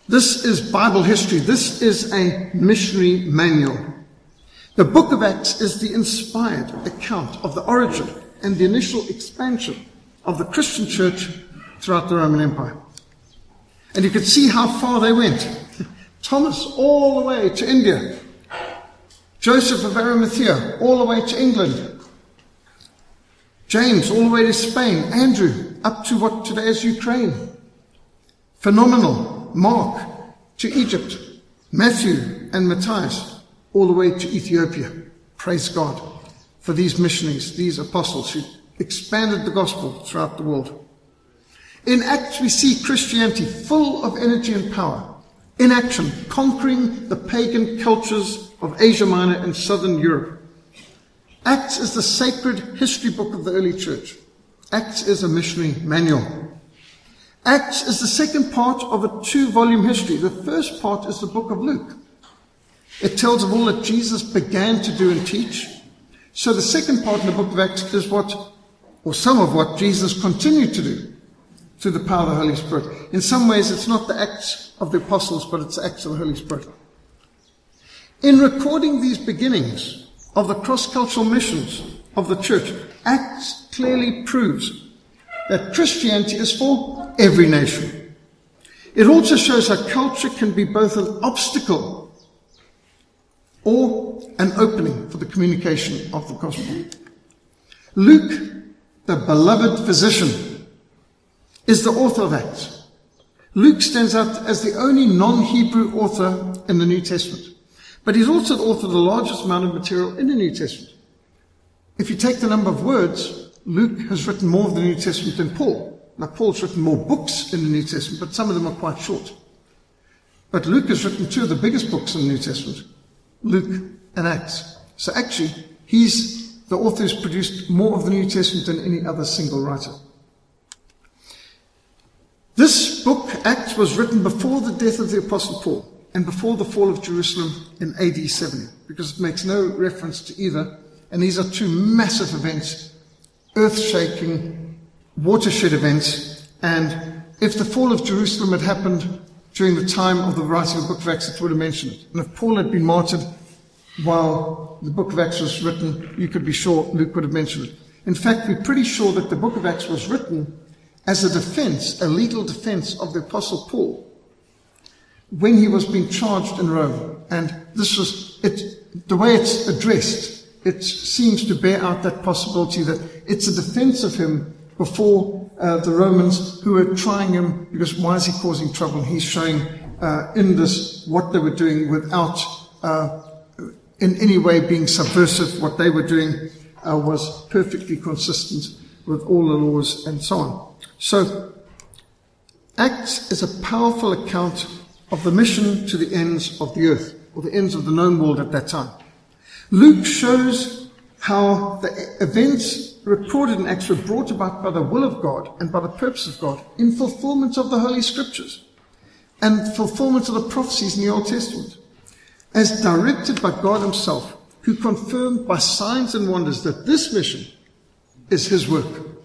This is Bible history. This is a missionary manual. The book of Acts is the inspired account of the origin and the initial expansion of the Christian church throughout the Roman Empire. And you can see how far they went. Thomas all the way to India. Joseph of Arimathea all the way to England. James all the way to Spain. Andrew up to what today is Ukraine. Phenomenal. Mark to Egypt. Matthew and Matthias all the way to Ethiopia. Praise God for these missionaries, these apostles who expanded the gospel throughout the world. In Acts, we see Christianity full of energy and power, in action, conquering the pagan cultures of Asia Minor and southern Europe. Acts is the sacred history book of the early church. Acts is a missionary manual. Acts is the second part of a 2-volume history. The first part is the book of Luke. It tells of all that Jesus began to do and teach. So the second part in the book of Acts is some of what Jesus continued to do through the power of the Holy Spirit. In some ways, it's not the Acts of the Apostles, but it's the Acts of the Holy Spirit. In recording these beginnings of the cross-cultural missions of the church, Acts clearly proves that Christianity is for every nation. It also shows how culture can be both an obstacle or an opening for the communication of the gospel. Luke, the beloved physician, is the author of Acts. Luke stands out as the only non-Hebrew author in the New Testament. But he's also the author of the largest amount of material in the New Testament. If you take the number of words, Luke has written more of the New Testament than Paul. Now, Paul's written more books in the New Testament, but some of them are quite short. But Luke has written 2 of the biggest books in the New Testament, Luke and Acts. So actually, he's the author who's produced more of the New Testament than any other single writer. This book, Acts, was written before the death of the Apostle Paul and before the fall of Jerusalem in AD 70, because it makes no reference to either. And these are 2 massive events, earth-shaking, watershed events. And if the fall of Jerusalem had happened during the time of the writing of the book of Acts, it would have mentioned it. And if Paul had been martyred while the book of Acts was written, you could be sure Luke would have mentioned it. In fact, we're pretty sure that the book of Acts was written as a defense, a legal defense of the Apostle Paul when he was being charged in Rome. And this was it. The way it's addressed, it seems to bear out that possibility that it's a defense of him before the Romans who were trying him, because why is he causing trouble? He's showing in this what they were doing without in any way being subversive. What they were doing was perfectly consistent with all the laws and so on. So, Acts is a powerful account of the mission to the ends of the earth, or the ends of the known world at that time. Luke shows how the events recorded in Acts were brought about by the will of God and by the purpose of God in fulfillment of the Holy Scriptures and fulfillment of the prophecies in the Old Testament, as directed by God himself, who confirmed by signs and wonders that this mission is his work.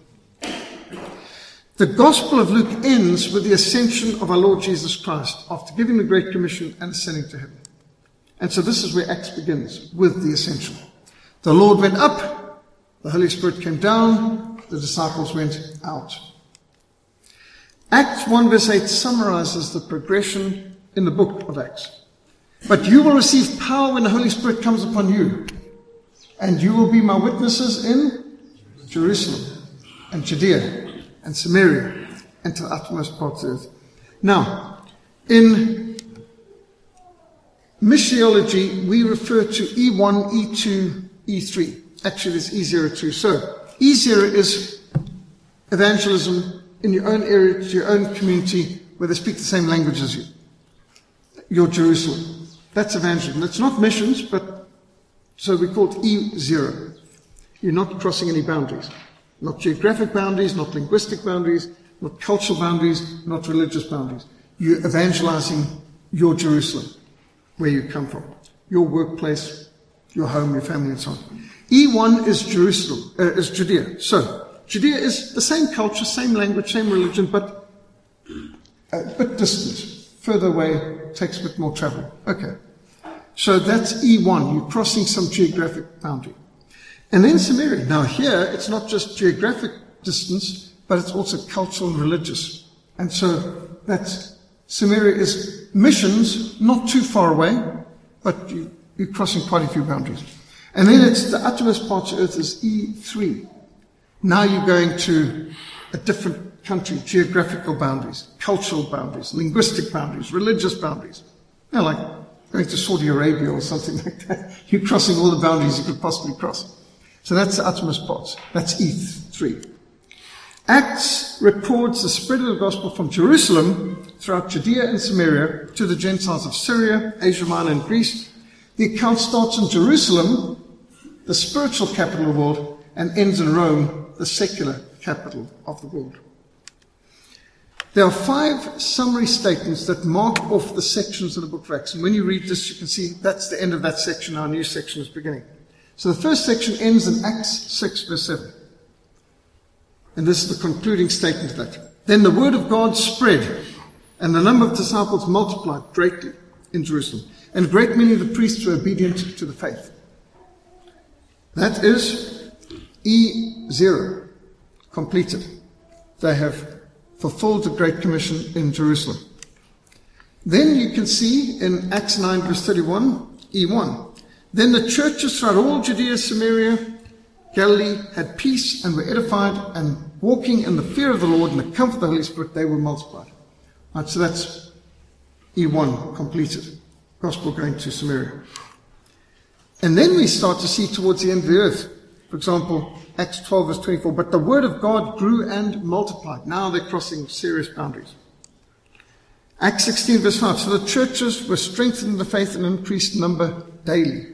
The Gospel of Luke ends with the ascension of our Lord Jesus Christ after giving the Great Commission and ascending to heaven. And so this is where Acts begins, with the ascension. The Lord went up, the Holy Spirit came down, the disciples went out. Acts 1 verse 8 summarizes the progression in the book of Acts. But you will receive power when the Holy Spirit comes upon you, and you will be my witnesses in Jerusalem and Judea and Samaria, and to the uttermost parts of the earth. Now, in missiology, we refer to E1, E2, E3. Actually, there's E02. So, E0 is evangelism in your own area, to your own community, where they speak the same language as you. Your Jerusalem. That's evangelism. It's not missions, but so we call it E0. You're not crossing any boundaries. Not geographic boundaries, not linguistic boundaries, not cultural boundaries, not religious boundaries. You're evangelizing your Jerusalem, where you come from, your workplace, your home, your family, and so on. E1 is Jerusalem, is Judea. So, Judea is the same culture, same language, same religion, but a bit distant further away takes a bit more travel. Okay. So that's E1. You're crossing some geographic boundary. And then Samaria. Now here, it's not just geographic distance, but it's also cultural and religious. And so that's Samaria is missions, not too far away, but you're crossing quite a few boundaries. And then it's the uttermost parts of earth is E3. Now you're going to a different country, geographical boundaries, cultural boundaries, linguistic boundaries, religious boundaries. You know, like going to Saudi Arabia or something like that. You're crossing all the boundaries you could possibly cross. So that's the uttermost parts. That's E3. Acts records the spread of the gospel from Jerusalem throughout Judea and Samaria to the Gentiles of Syria, Asia Minor, and Greece. The account starts in Jerusalem, the spiritual capital of the world, and ends in Rome, the secular capital of the world. There are 5 summary statements that mark off the sections of the book of Acts. And when you read this, you can see that's the end of that section. Our new section is beginning. So the first section ends in Acts 6, verse 7. And this is the concluding statement of that. Then the word of God spread, and the number of disciples multiplied greatly in Jerusalem. And a great many of the priests were obedient to the faith. That is E0, completed. They have fulfilled the Great Commission in Jerusalem. Then you can see in Acts 9, verse 31, E1. Then the churches throughout all Judea, Samaria, Galilee had peace and were edified, and walking in the fear of the Lord and the comfort of the Holy Spirit, they were multiplied. Right, so that's E1 completed. Gospel going to Samaria. And then we start to see towards the end of the earth, for example, Acts 12 verse 24, but the word of God grew and multiplied. Now they're crossing serious boundaries. Acts 16 verse 5, so the churches were strengthened in the faith and increased number daily.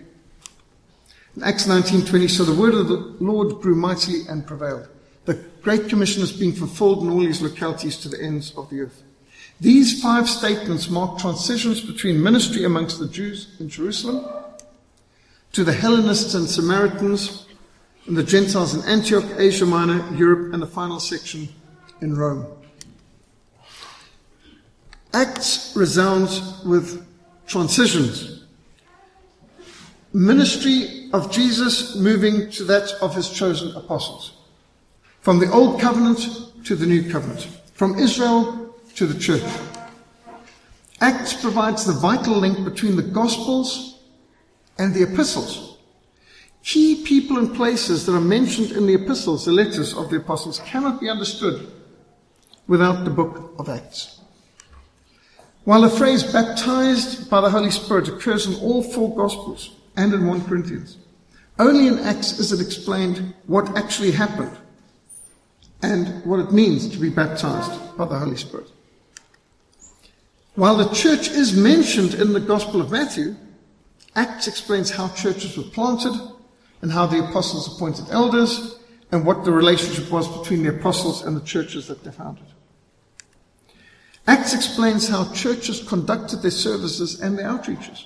In Acts 19:20, so the word of the Lord grew mightily and prevailed. The Great Commission is being fulfilled in all these localities to the ends of the earth. These 5 statements mark transitions between ministry amongst the Jews in Jerusalem to the Hellenists and Samaritans and the Gentiles in Antioch, Asia Minor, Europe, and the final section in Rome. Acts resounds with transitions. Ministry of Jesus moving to that of his chosen apostles. From the old covenant to the new covenant. From Israel to the church. Acts provides the vital link between the Gospels and the epistles. Key people and places that are mentioned in the epistles, the letters of the apostles, cannot be understood without the book of Acts. While the phrase baptized by the Holy Spirit occurs in all 4 Gospels and in 1 Corinthians, only in Acts is it explained what actually happened and what it means to be baptized by the Holy Spirit. While the church is mentioned in the Gospel of Matthew, Acts explains how churches were planted and how the apostles appointed elders and what the relationship was between the apostles and the churches that they founded. Acts explains how churches conducted their services and their outreaches.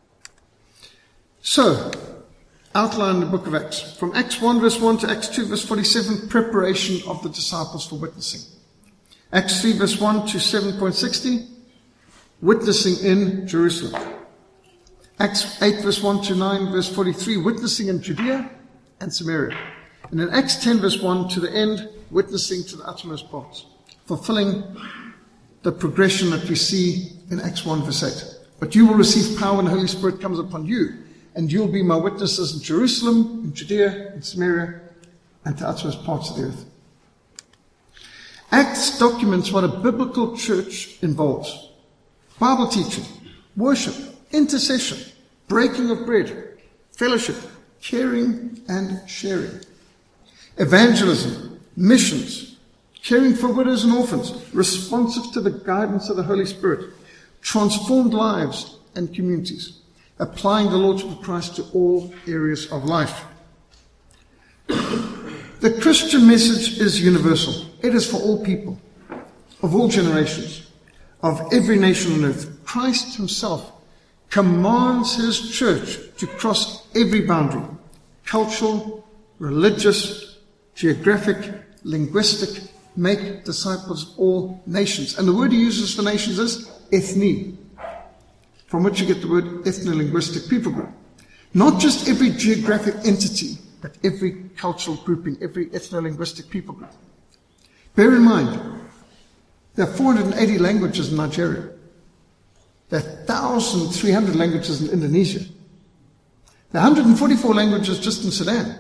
So, outline the book of Acts. From Acts 1 verse 1 to Acts 2 verse 47, preparation of the disciples for witnessing. Acts 3 verse 1 to 7.60, witnessing in Jerusalem. Acts 8 verse 1 to 9 verse 43, witnessing in Judea and Samaria. And in Acts 10 verse 1 to the end, witnessing to the uttermost parts. Fulfilling the progression that we see in Acts 1 verse 8. But you will receive power when the Holy Spirit comes upon you, and you'll be my witnesses in Jerusalem, in Judea, in Samaria, and to uttermost parts of the earth. Acts documents what a biblical church involves. Bible teaching, worship, intercession, breaking of bread, fellowship, caring and sharing. Evangelism, missions, caring for widows and orphans, responsive to the guidance of the Holy Spirit, transformed lives and communities, applying the Lordship of Christ to all areas of life. The Christian message is universal. It is for all people, of all generations, of every nation on earth. Christ himself commands his church to cross every boundary, cultural, religious, geographic, linguistic, make disciples of all nations. And the word he uses for nations is ethne, from which you get the word ethno-linguistic people group. Not just every geographic entity, but every cultural grouping, every ethno-linguistic people group. Bear in mind, there are 480 languages in Nigeria. There are 1,300 languages in Indonesia. There are 144 languages just in Sudan.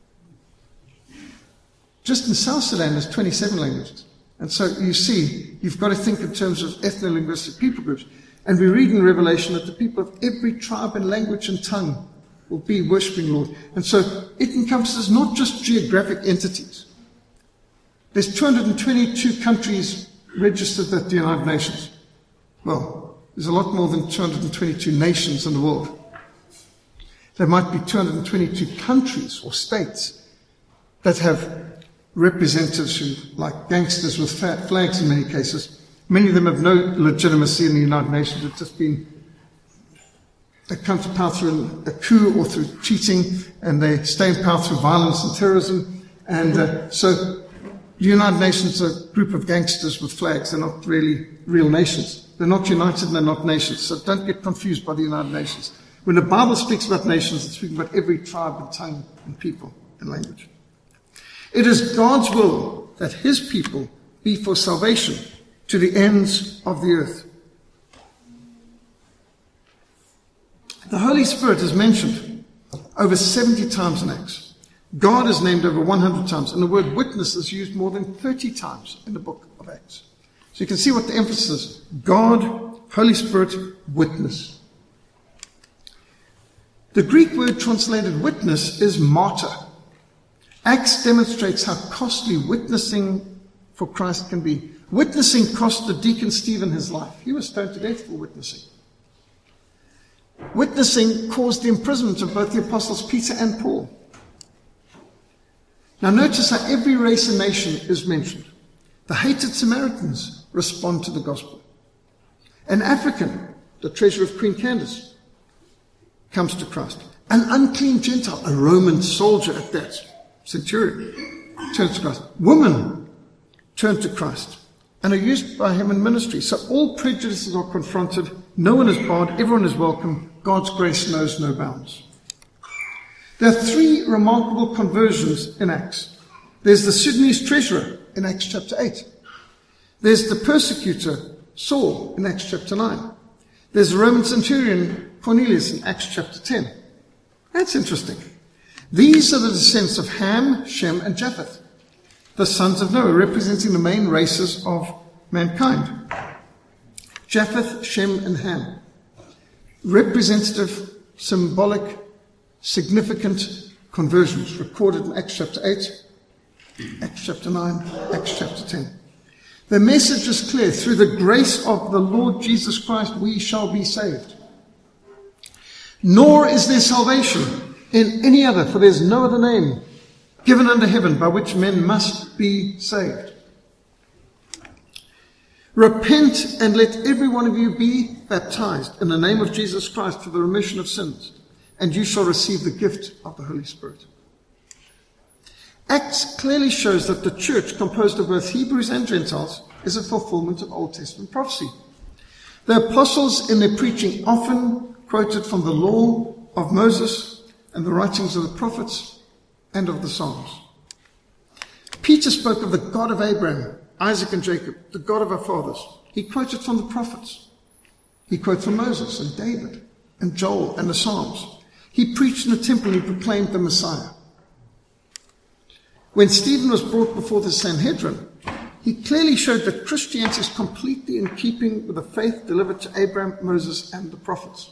Just in South Sudan, there's 27 languages. And so you see, you've got to think in terms of ethno-linguistic people groups. And we read in Revelation that the people of every tribe and language and tongue will be worshipping Lord. And so it encompasses not just geographic entities. There's 222 countries registered at the United Nations. Well, there's a lot more than 222 nations in the world. There might be 222 countries or states that have representatives who, like gangsters with fat flags in many cases. Many of them have no legitimacy in the United Nations. It's just been, they come to power through a coup or through cheating, and they stay in power through violence and terrorism. And so the United Nations are a group of gangsters with flags. They're not really real nations. They're not united and they're not nations. So don't get confused by the United Nations. When the Bible speaks about nations, it's speaking about every tribe and tongue and people and language. It is God's will that his people be for salvation to the ends of the earth. The Holy Spirit is mentioned over 70 times in Acts. God is named over 100 times, and the word witness is used more than 30 times in the book of Acts. So you can see what the emphasis is. God, Holy Spirit, witness. The Greek word translated witness is martyr. Acts demonstrates how costly witnessing for Christ can be. Witnessing cost the deacon Stephen his life. He was stoned to death for witnessing. Witnessing caused the imprisonment of both the apostles Peter and Paul. Now notice how every race and nation is mentioned. The hated Samaritans respond to the gospel. An African, the treasure of Queen Candace, comes to Christ. An unclean Gentile, a Roman soldier at that, centurion, turns to Christ. Women turn to Christ and are used by him in ministry. So all prejudices are confronted. No one is barred. Everyone is welcome. God's grace knows no bounds. There are three remarkable conversions in Acts. There's the Sudanese treasurer in Acts chapter 8. There's the persecutor, Saul, in Acts chapter 9. There's the Roman centurion, Cornelius, in Acts chapter 10. That's interesting. These are the descendants of Ham, Shem, and Japheth, the sons of Noah, representing the main races of mankind. Japheth, Shem, and Ham. Representative, symbolic, significant conversions recorded in Acts chapter 8, Acts chapter 9, Acts chapter 10. The message is clear. Through the grace of the Lord Jesus Christ, we shall be saved. Nor is there salvation in any other, for there is no other name given under heaven by which men must be saved. Repent and let every one of you be baptized in the name of Jesus Christ for the remission of sins, and you shall receive the gift of the Holy Spirit. Acts clearly shows that the church, composed of both Hebrews and Gentiles, is a fulfillment of Old Testament prophecy. The apostles in their preaching often quoted from the law of Moses and the writings of the prophets and of the Psalms. Peter spoke of the God of Abraham, Isaac, and Jacob, the God of our fathers. He quoted from the prophets. He quoted from Moses and David and Joel and the Psalms. He preached in the temple and he proclaimed the Messiah. When Stephen was brought before the Sanhedrin, he clearly showed that Christianity is completely in keeping with the faith delivered to Abraham, Moses, and the prophets.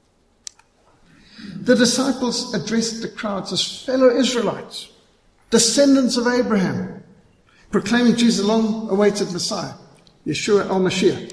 The disciples addressed the crowds as fellow Israelites, descendants of Abraham, proclaiming Jesus' long-awaited Messiah, Yeshua al-Mashiach.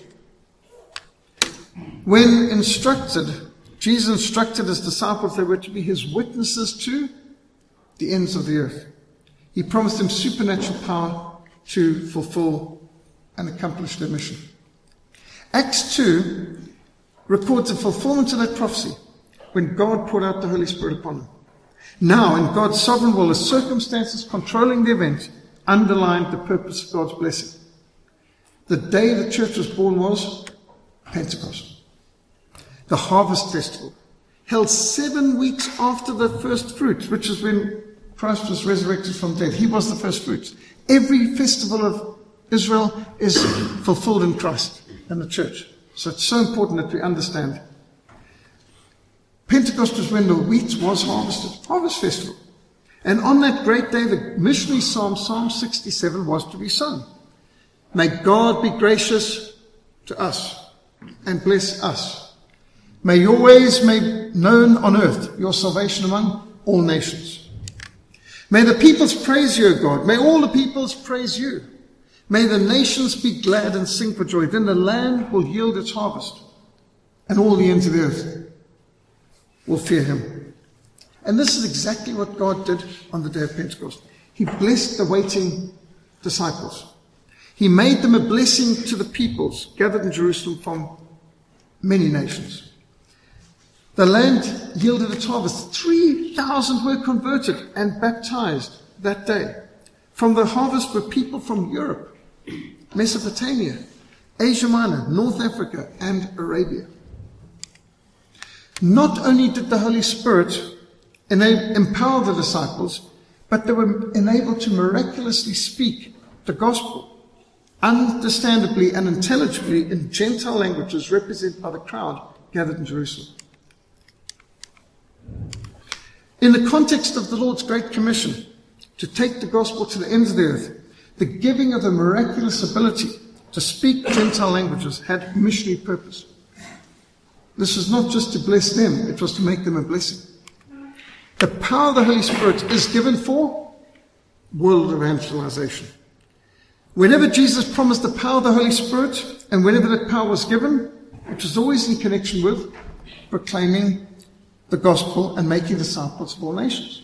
When Jesus instructed his disciples they were to be his witnesses to the ends of the earth. He promised them supernatural power to fulfill and accomplish their mission. Acts 2 records the fulfillment of that prophecy when God poured out the Holy Spirit upon them. Now, in God's sovereign will, the circumstances controlling the event underlined the purpose of God's blessing. The day the church was born was Pentecost. The harvest festival, held 7 weeks after the first fruits, which is when Christ was resurrected from death. He was the first fruits. Every festival of Israel is fulfilled in Christ and the church. So it's so important that we understand. Pentecost was when the wheat was harvested, harvest festival. And on that great day, the missionary psalm, Psalm 67, was to be sung. May God be gracious to us and bless us. May your ways made known on earth, your salvation among all nations. May the peoples praise you, O God. May all the peoples praise you. May the nations be glad and sing for joy. Then the land will yield its harvest, and all the ends of the earth will fear him. And this is exactly what God did on the day of Pentecost. He blessed the waiting disciples. He made them a blessing to the peoples gathered in Jerusalem from many nations. The land yielded its harvest. 3,000 were converted and baptized that day. From the harvest were people from Europe, Mesopotamia, Asia Minor, North Africa, and Arabia. Not only did the Holy Spirit empower the disciples, but they were enabled to miraculously speak the gospel understandably and intelligibly in Gentile languages represented by the crowd gathered in Jerusalem. In the context of the Lord's Great Commission to take the gospel to the ends of the earth, the giving of the miraculous ability to speak Gentile languages had missionary purpose. This was not just to bless them, it was to make them a blessing. The power of the Holy Spirit is given for world evangelization. Whenever Jesus promised the power of the Holy Spirit, and whenever that power was given, it was always in connection with proclaiming the gospel and making disciples of all nations.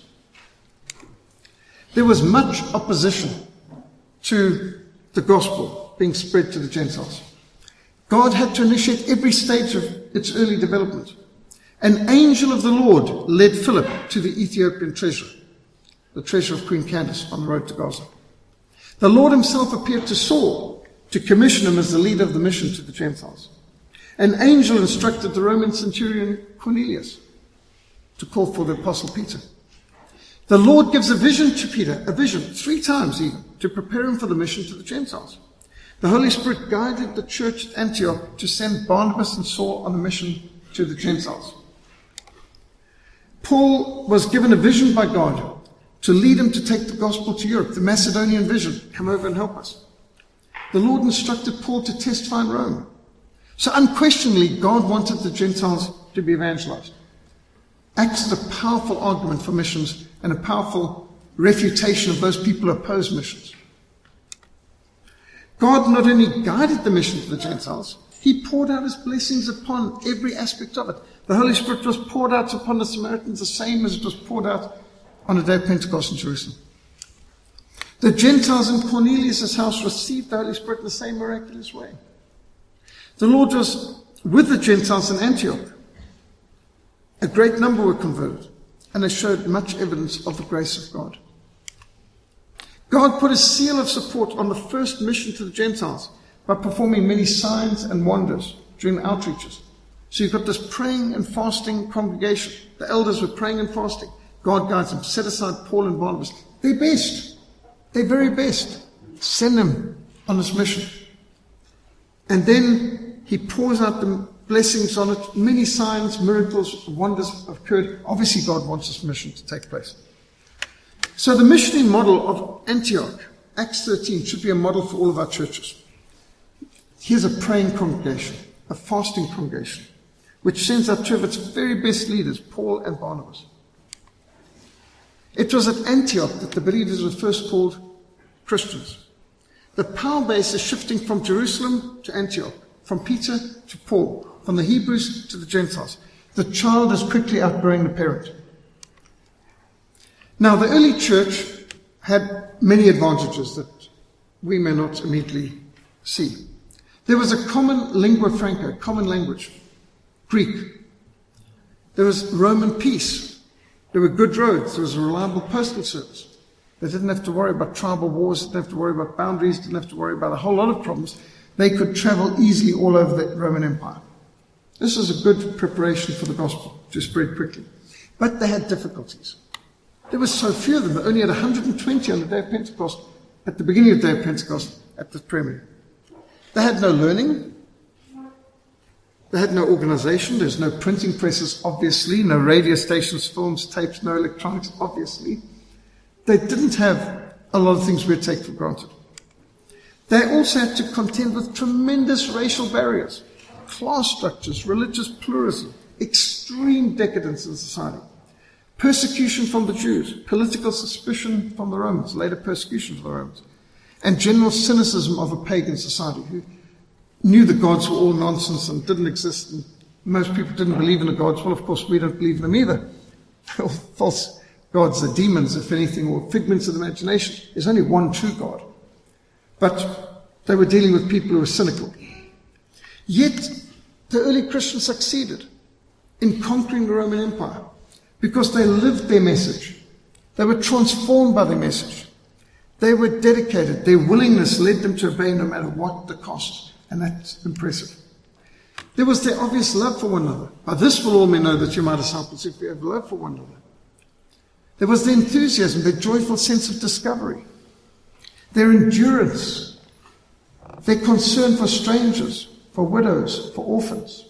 There was much opposition to the gospel being spread to the Gentiles. God had to initiate every stage of its early development. An angel of the Lord led Philip to the Ethiopian treasurer, the treasure of Queen Candace on the road to Gaza. The Lord himself appeared to Saul to commission him as the leader of the mission to the Gentiles. An angel instructed the Roman centurion Cornelius to call for the apostle Peter. The Lord gives a vision to Peter, a vision 3 times even, to prepare him for the mission to the Gentiles. The Holy Spirit guided the church at Antioch to send Barnabas and Saul on a mission to the Gentiles. Paul was given a vision by God to lead him to take the gospel to Europe, the Macedonian vision. Come over and help us. The Lord instructed Paul to testify in Rome. So unquestionably, God wanted the Gentiles to be evangelized. Acts is a powerful argument for missions and a powerful refutation of those people who oppose missions. God not only guided the mission to the Gentiles, he poured out his blessings upon every aspect of it. The Holy Spirit was poured out upon the Samaritans the same as it was poured out on the day of Pentecost in Jerusalem. The Gentiles in Cornelius' house received the Holy Spirit in the same miraculous way. The Lord was with the Gentiles in Antioch. A great number were converted, and they showed much evidence of the grace of God. God put a seal of support on the first mission to the Gentiles by performing many signs and wonders during the outreaches. So you've got this praying and fasting congregation. The elders were praying and fasting. God guides them. Set aside Paul and Barnabas. Their best. Their very best. Send them on this mission. And then he pours out the blessings on it. Many signs, miracles, wonders occurred. Obviously, God wants this mission to take place. So the missionary model of Antioch, Acts 13, should be a model for all of our churches. Here's a praying congregation, a fasting congregation, which sends out 2 of its very best leaders, Paul and Barnabas. It was at Antioch that the believers were first called Christians. The power base is shifting from Jerusalem to Antioch, from Peter to Paul, from the Hebrews to the Gentiles. The child is quickly outgrowing the parent. Now, the early church had many advantages that we may not immediately see. There was a common lingua franca, common language, Greek. There was Roman peace. There were good roads. There was a reliable postal service. They didn't have to worry about tribal wars, didn't have to worry about boundaries, didn't have to worry about a whole lot of problems. they could travel easily all over the Roman Empire. This was a good preparation for the gospel to spread quickly. But they had difficulties. There were so few of them. They only had 120 on the day of Pentecost, at the beginning of the day of Pentecost, at the prayer meeting. They had no learning. They had no organization. There's no printing presses, obviously. No radio stations, films, tapes, no electronics, obviously. They didn't have a lot of things we take for granted. They also had to contend with tremendous racial barriers, class structures, religious pluralism, extreme decadence in society, persecution from the Jews, political suspicion from the Romans, later persecution from the Romans, and general cynicism of a pagan society who knew the gods were all nonsense and didn't exist, and most people didn't believe in the gods. Well, of course, we don't believe in them either. They're all false gods are demons, if anything, or figments of the imagination. There's only one true God. But they were dealing with people who were cynical. Yet, the early Christians succeeded in conquering the Roman Empire because they lived their message. They were transformed by their message. They were dedicated. Their willingness led them to obey no matter what the cost. And that's impressive. There was their obvious love for one another. By this will all men know that you're my disciples if you have love for one another. There was their enthusiasm, their joyful sense of discovery, their endurance, their concern for strangers, for widows, for orphans.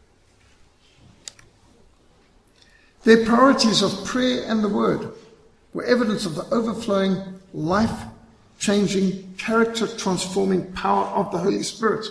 Their priorities of prayer and the word were evidence of the overflowing, life-changing, character-transforming power of the Holy Spirit.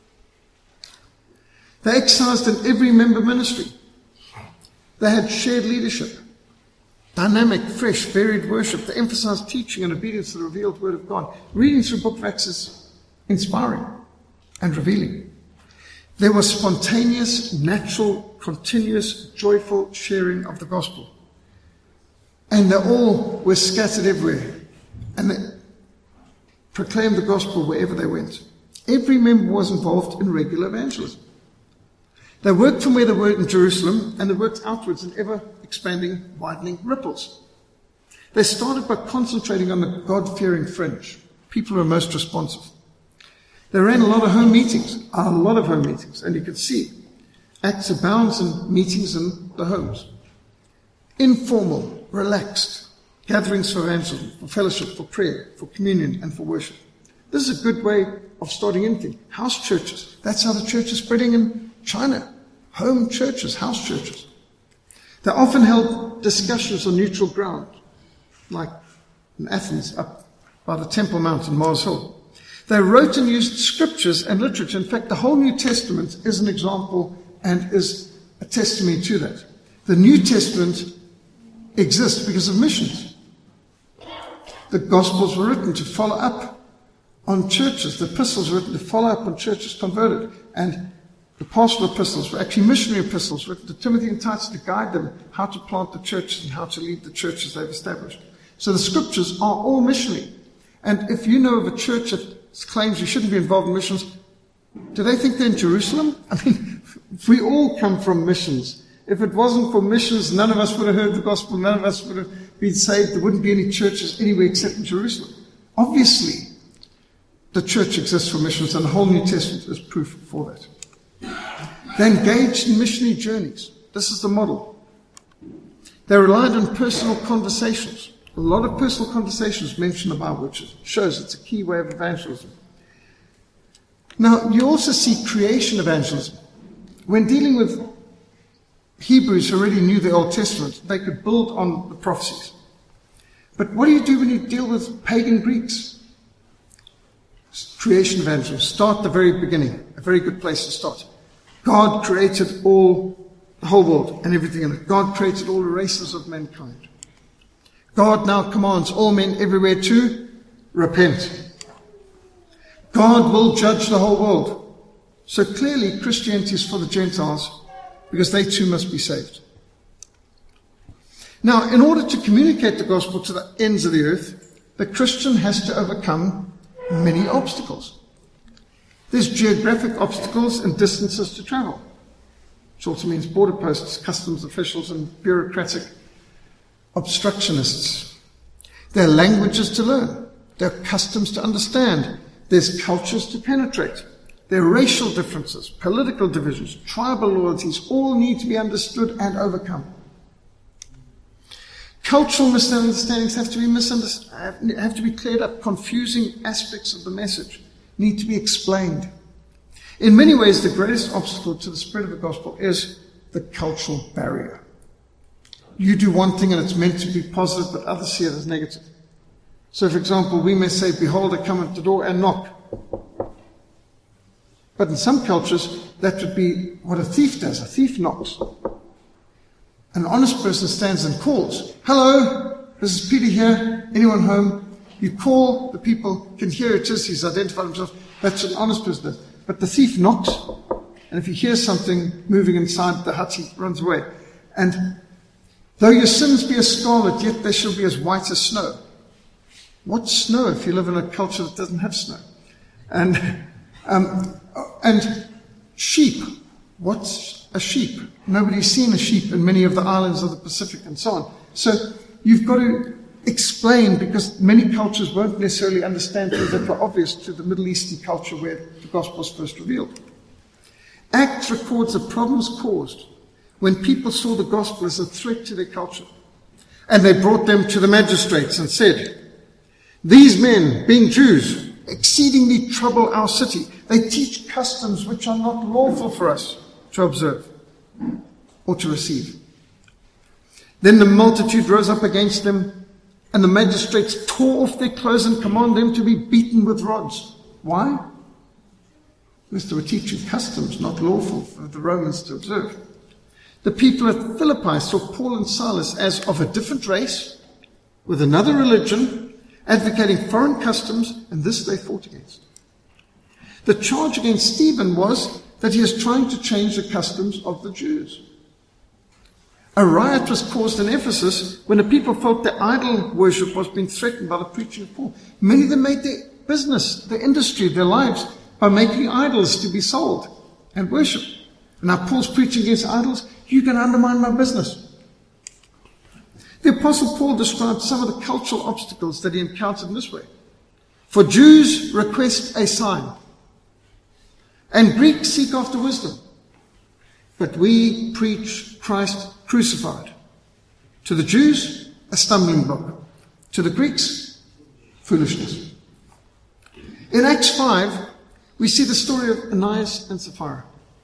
They exercised in every member ministry. They had shared leadership, dynamic, fresh, varied worship. They emphasized teaching and obedience to the revealed Word of God. Reading through Book of Acts is inspiring and revealing. There was spontaneous, natural, continuous, joyful sharing of the gospel. And they all were scattered everywhere. And they proclaimed the gospel wherever they went. Every member was involved in regular evangelism. They worked from where they were in Jerusalem, and they worked outwards in ever-expanding, widening ripples. They started by concentrating on the God-fearing fringe, people who were most responsive. They ran a lot of home meetings, and you could see Acts abounds in meetings in the homes. Informal, relaxed, gatherings for evangelism, for fellowship, for prayer, for communion, and for worship. This is a good way of starting anything. House churches. That's how the church is spreading in China. Home churches, house churches. They often held discussions on neutral ground, like in Athens, up by the Temple Mount in Mars Hill. They wrote and used scriptures and literature. In fact, the whole New Testament is an example and is a testimony to that. The New Testament exists because of missions. The Gospels were written to follow up on churches. The epistles were written to follow up on churches converted. And the pastoral epistles were actually missionary epistles written to Timothy and Titus to guide them how to plant the churches and how to lead the churches they've established. So the scriptures are all missionary. And if you know of a church that claims you shouldn't be involved in missions, do they think they're in Jerusalem? I mean, we all come from missions. If it wasn't for missions, none of us would have heard the gospel, none of us would have been saved. There wouldn't be any churches anywhere except in Jerusalem. Obviously, the church exists for missions, and the whole New Testament is proof for that. They engaged in missionary journeys. This is the model. They relied on personal conversations. A lot of personal conversations mentioned in the Bible, which shows it's a key way of evangelism. Now, you also see creation evangelism. When dealing with Hebrews who already knew the Old Testament, they could build on the prophecies. But what do you do when you deal with pagan Greeks? Creation evangelism. Start at the very beginning. A very good place to start. God created the whole world and everything in it. God created all the races of mankind. God now commands all men everywhere to repent. God will judge the whole world. So clearly Christianity is for the Gentiles because they too must be saved. Now, in order to communicate the gospel to the ends of the earth, the Christian has to overcome many obstacles. There's geographic obstacles and distances to travel, which also means border posts, customs officials, and bureaucratic obstructionists. There are languages to learn. There are customs to understand. There's cultures to penetrate. Their racial differences, political divisions, tribal loyalties, all need to be understood and overcome. Cultural misunderstandings have to be cleared up. Confusing aspects of the message need to be explained. In many ways, the greatest obstacle to the spread of the gospel is the cultural barrier. You do one thing and it's meant to be positive, but others see it as negative. So, for example, we may say, "Behold, I come at the door," and knock. But in some cultures, that would be what a thief does. A thief knocks. An honest person stands and calls, "Hello, this is Peter here. Anyone home?" You call, the people can hear it is, he's identified himself. That's an honest person. But the thief knocks, and if he hears something moving inside the hut, he runs away. And though your sins be as scarlet, yet they shall be as white as snow. What's snow if you live in a culture that doesn't have snow? And sheep. What's a sheep? Nobody's seen a sheep in many of the islands of the Pacific and so on. So you've got to explain, because many cultures won't necessarily understand things that were obvious to the Middle Eastern culture where the gospel was first revealed. Acts records the problems caused when people saw the gospel as a threat to their culture. And they brought them to the magistrates and said, "These men, being Jews, exceedingly trouble our city. They teach customs which are not lawful for us to observe or to receive." Then the multitude rose up against them, and the magistrates tore off their clothes and commanded them to be beaten with rods. Why? Because they were teaching customs not lawful for the Romans to observe. The people at Philippi saw Paul and Silas as of a different race, with another religion, advocating foreign customs, and this they fought against. The charge against Stephen was that he is trying to change the customs of the Jews. A riot was caused in Ephesus when the people felt that idol worship was being threatened by the preaching of Paul. Many of them made their business, their industry, their lives by making idols to be sold and worshipped. And now Paul's preaching against idols. "You can undermine my business." The Apostle Paul described some of the cultural obstacles that he encountered in this way. "For Jews request a sign, and Greeks seek after wisdom. But we preach Christ crucified. To the Jews, a stumbling block. To the Greeks, foolishness." In Acts 5, we see the story of Ananias and Sapphira,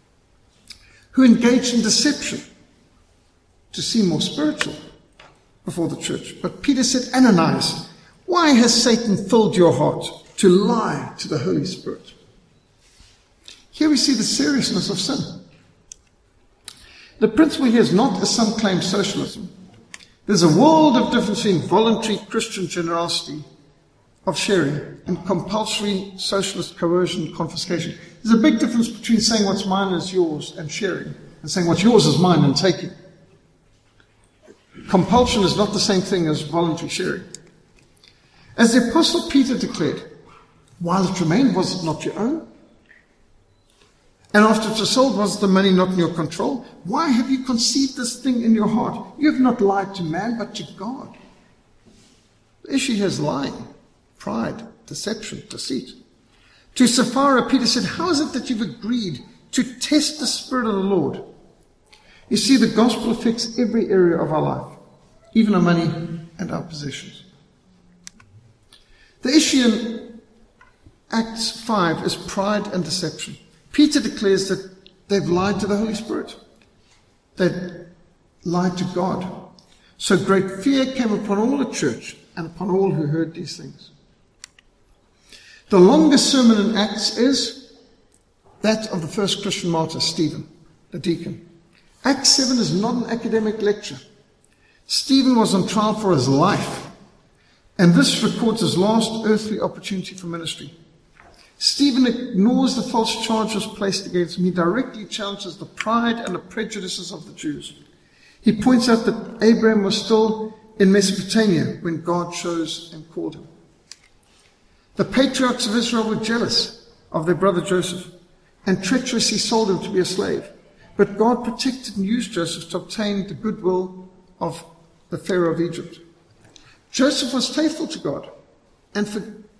who engaged in deception to seem more spiritual before the church. But Peter said, "Ananias, why has Satan filled your heart to lie to the Holy Spirit?" Here we see the seriousness of sin. The principle here is not, as some claim, socialism. There's a world of difference between voluntary Christian generosity of sharing and compulsory socialist coercion, confiscation. There's a big difference between saying what's mine is yours and sharing, and saying what's yours is mine and taking. Compulsion is not the same thing as voluntary sharing. As the Apostle Peter declared, "While it remained, was it not your own? And after it was sold, was the money not in your control? Why have you conceived this thing in your heart? You have not lied to man, but to God." The issue here is lying, pride, deception, deceit. To Sapphira, Peter said, "How is it that you've agreed to test the Spirit of the Lord?" You see, the gospel affects every area of our life, even our money and our possessions. The issue in Acts 5 is pride and deception. Peter declares that they've lied to the Holy Spirit. They've lied to God. So great fear came upon all the church and upon all who heard these things. The longest sermon in Acts is that of the first Christian martyr, Stephen, the deacon. Acts 7 is not an academic lecture. Stephen was on trial for his life, and this records his last earthly opportunity for ministry. Stephen ignores the false charges placed against him. He directly challenges the pride and the prejudices of the Jews. He points out that Abraham was still in Mesopotamia when God chose and called him. The patriarchs of Israel were jealous of their brother Joseph and treacherously sold him to be a slave. But God protected and used Joseph to obtain the goodwill of the Pharaoh of Egypt. Joseph was faithful to God and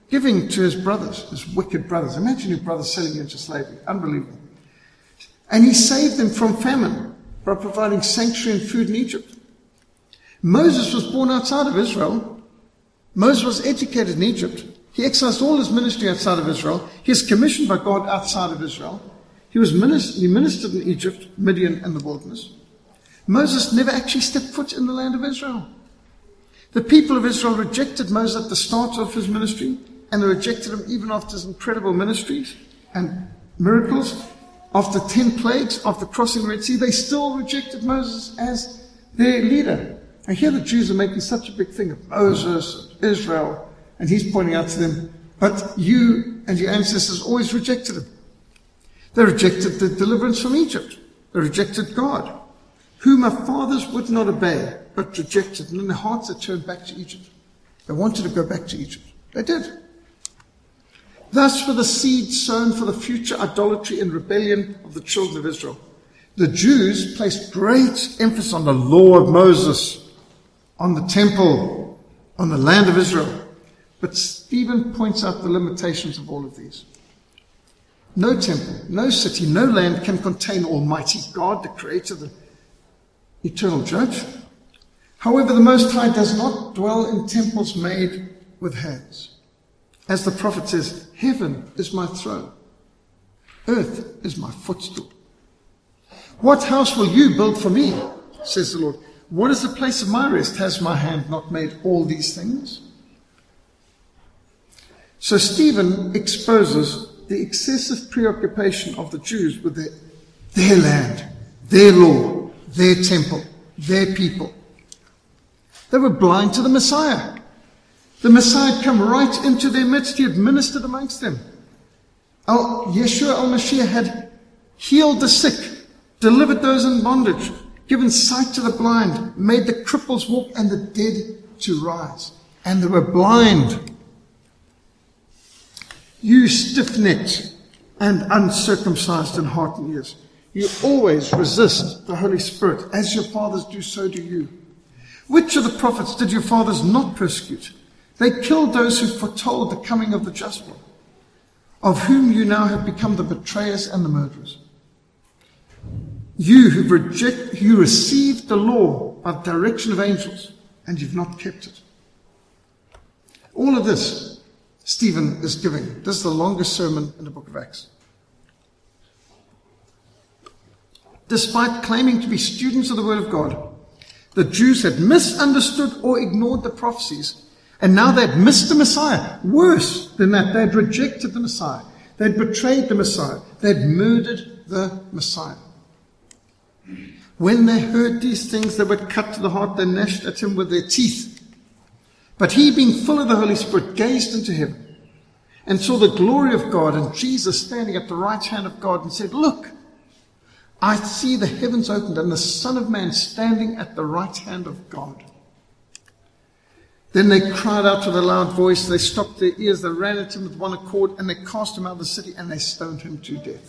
giving to his brothers, his wicked brothers. Imagine your brothers selling you into slavery. Unbelievable. And he saved them from famine by providing sanctuary and food in Egypt. Moses was born outside of Israel. Moses was educated in Egypt. He exercised all his ministry outside of Israel. He is commissioned by God outside of Israel. He ministered in Egypt, Midian, and the wilderness. Moses never actually stepped foot in the land of Israel. The people of Israel rejected Moses at the start of his ministry, and they rejected him even after his incredible ministries and miracles. After 10 plagues, after crossing the Red Sea, they still rejected Moses as their leader. And here the Jews are making such a big thing of Moses and Israel, and he's pointing out to them, but you and your ancestors always rejected him. They rejected the deliverance from Egypt. They rejected God, whom our fathers would not obey, but rejected. And in their hearts they turned back to Egypt. They wanted to go back to Egypt. They did. Thus, for the seed sown for the future idolatry and rebellion of the children of Israel, the Jews placed great emphasis on the law of Moses, on the temple, on the land of Israel. But Stephen points out the limitations of all of these. No temple, no city, no land can contain Almighty God, the Creator, the eternal Judge. However, the Most High does not dwell in temples made with hands. As the prophet says, heaven is my throne, earth is my footstool. What house will you build for me, says the Lord? What is the place of my rest? Has my hand not made all these things? So Stephen exposes the excessive preoccupation of the Jews with their land, their law, their temple, their people. They were blind to the Messiah. The Messiah had come right into their midst. He had ministered amongst them. Yeshua al-Mashiach had healed the sick, delivered those in bondage, given sight to the blind, made the cripples walk and the dead to rise. And they were blind. You stiff-necked and uncircumcised in heart and ears, you always resist the Holy Spirit. As your fathers do, so do you. Which of the prophets did your fathers not persecute? They killed those who foretold the coming of the just one, of whom you now have become the betrayers and the murderers. You who received the law by the direction of angels, and you've not kept it. All of this Stephen is giving. This is the longest sermon in the book of Acts. Despite claiming to be students of the Word of God, the Jews had misunderstood or ignored the prophecies, and now they had missed the Messiah. Worse than that, they had rejected the Messiah. They had betrayed the Messiah. They had murdered the Messiah. When they heard these things, they were cut to the heart. They gnashed at him with their teeth. But he, being full of the Holy Spirit, gazed into heaven and saw the glory of God and Jesus standing at the right hand of God and said, "Look, I see the heavens opened and the Son of Man standing at the right hand of God." Then they cried out with a loud voice. They stopped their ears. They ran at him with one accord, and they cast him out of the city, and they stoned him to death.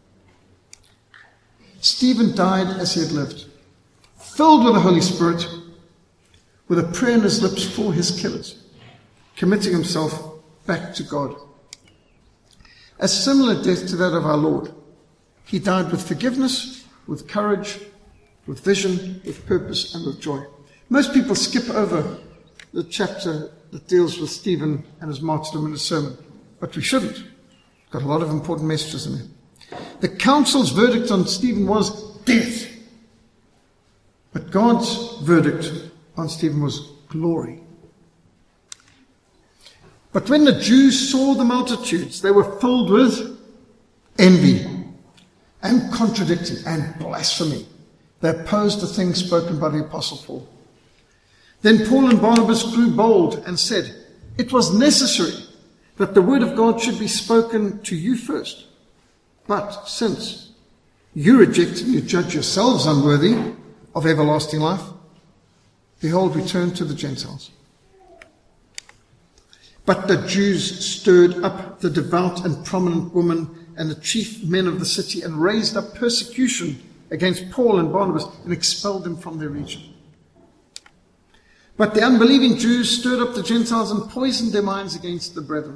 Stephen died as he had lived, filled with the Holy Spirit, with a prayer on his lips for his killers, committing himself back to God. A similar death to that of our Lord. He died with forgiveness, with courage, with vision, with purpose, and with joy. Most people skip over the chapter that deals with Stephen and his martyrdom in his sermon, but we shouldn't. It's got a lot of important messages in there. The council's verdict on Stephen was death, but God's verdict on Stephen was glory. But when the Jews saw the multitudes, they were filled with envy and contradicting and blasphemy. They opposed the things spoken by the Apostle Paul. Then Paul and Barnabas grew bold and said, "It was necessary that the word of God should be spoken to you first. But since you reject and you judge yourselves unworthy of everlasting life, behold, we turn to the Gentiles." But the Jews stirred up the devout and prominent women and the chief men of the city and raised up persecution against Paul and Barnabas and expelled them from their region. But the unbelieving Jews stirred up the Gentiles and poisoned their minds against the brethren.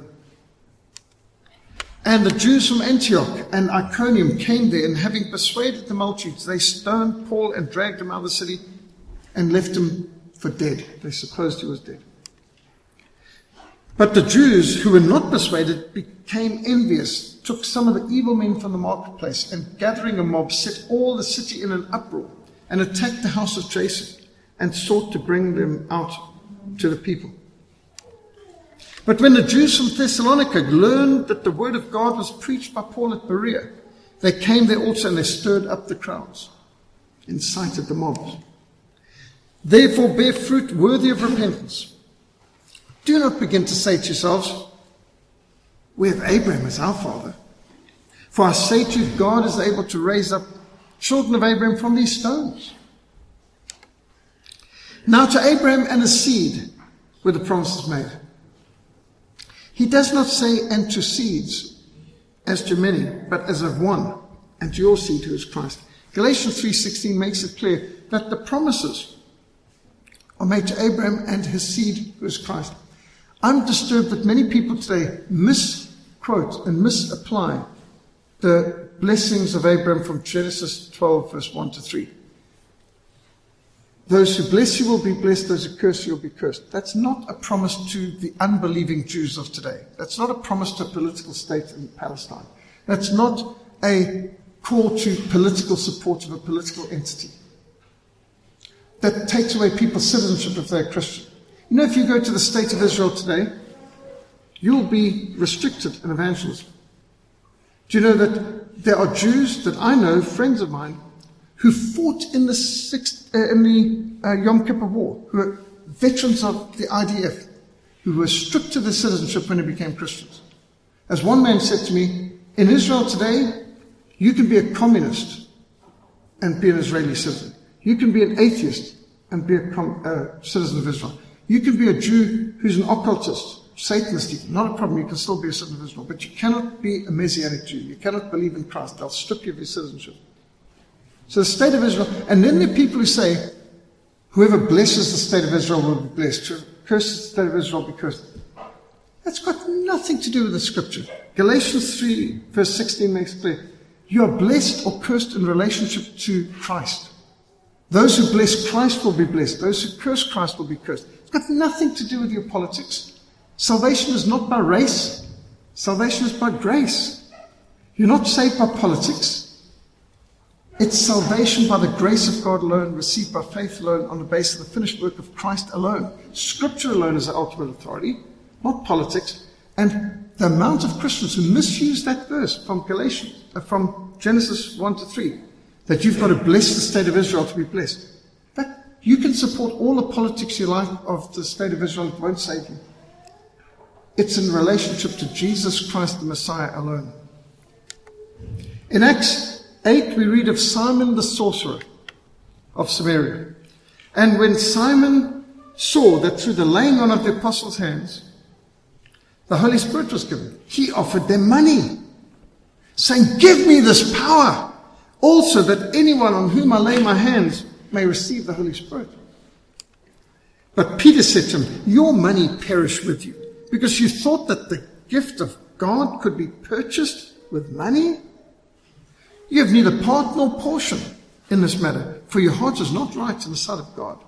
And the Jews from Antioch and Iconium came there, and having persuaded the multitudes, they stoned Paul and dragged him out of the city and left him for dead. They supposed he was dead. But the Jews who were not persuaded became envious, took some of the evil men from the marketplace, and gathering a mob, set all the city in an uproar, and attacked the house of Jason, and sought to bring them out to the people. But when the Jews from Thessalonica learned that the word of God was preached by Paul at Berea, they came there also, and they stirred up the crowds, incited the mobs. Therefore bear fruit worthy of repentance. Do not begin to say to yourselves, we have Abraham as our father. For I say to you, God is able to raise up children of Abraham from these stones. Now to Abraham and his seed were the promises made. He does not say, and to seeds, as to many, but as of one, and to your seed who is Christ. Galatians 3:16 makes it clear that the promises are made to Abraham and his seed who is Christ. I'm disturbed that many people today misquote and misapply the blessings of Abraham from Genesis 12, verse 1 to 3. Those who bless you will be blessed, those who curse you will be cursed. That's not a promise to the unbelieving Jews of today. That's not a promise to a political state in Palestine. That's not a call to political support of a political entity. That takes away people's citizenship if they're Christian. You know, if you go to the state of Israel today, you'll be restricted in evangelism. Do you know that there are Jews that I know, friends of mine, who fought in the Yom Kippur War, who are veterans of the IDF, who were stripped of their citizenship when they became Christians. As one man said to me, in Israel today, you can be a communist and be an Israeli citizen. You can be an atheist and be a citizen of Israel. You can be a Jew who's an occultist, Satanist even. Not a problem, you can still be a citizen of Israel. But you cannot be a Messianic Jew. You cannot believe in Christ. They'll strip you of your citizenship. So the state of Israel, and then there are people who say, whoever blesses the state of Israel will be blessed. Whoever curses the state of Israel will be cursed. That's got nothing to do with the scripture. Galatians 3, verse 16 makes it clear. You are blessed or cursed in relationship to Christ. Those who bless Christ will be blessed. Those who curse Christ will be cursed. It's got nothing to do with your politics. Salvation is not by race. Salvation is by grace. You're not saved by politics. It's salvation by the grace of God alone, received by faith alone, on the basis of the finished work of Christ alone. Scripture alone is the ultimate authority, not politics. And the amount of Christians who misuse that verse from from Genesis 1 to 3, that you've got to bless the state of Israel to be blessed. That you can support all the politics you like of the state of Israel, it won't save you. It's in relationship to Jesus Christ, the Messiah alone. In Acts 8, we read of Simon the sorcerer of Samaria. And when Simon saw that through the laying on of the apostles' hands, the Holy Spirit was given, he offered them money, saying, give me this power, also that anyone on whom I lay my hands may receive the Holy Spirit. But Peter said to him, your money perish with you, because you thought that the gift of God could be purchased with money? You have neither part nor portion in this matter, for your heart is not right in the sight of God.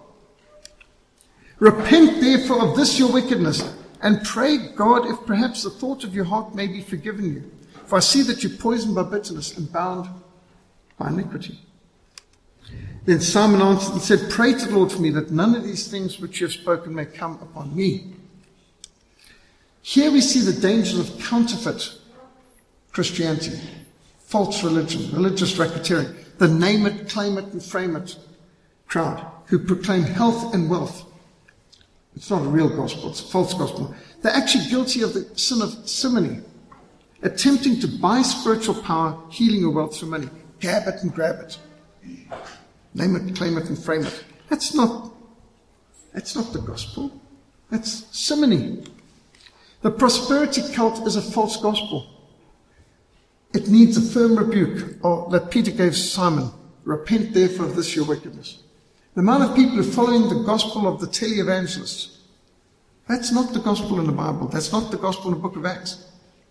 Repent therefore of this your wickedness, and pray God if perhaps the thought of your heart may be forgiven you. For I see that you're poisoned by bitterness and bound by iniquity. Then Simon answered and said, pray to the Lord for me, that none of these things which you have spoken may come upon me. Here we see the dangers of counterfeit Christianity. False religion, religious racketeering, the name it, claim it, and frame it crowd who proclaim health and wealth. It's not a real gospel, it's a false gospel. They're actually guilty of the sin of simony, attempting to buy spiritual power, healing, or wealth for money. Gab it and grab it. Name it, claim it, and frame it. That's not the gospel. That's simony. The prosperity cult is a false gospel. It needs a firm rebuke that Peter gave Simon. Repent therefore of this your wickedness. The amount of people who are following the gospel of the televangelists. That's not the gospel in the Bible. That's not the gospel in the book of Acts.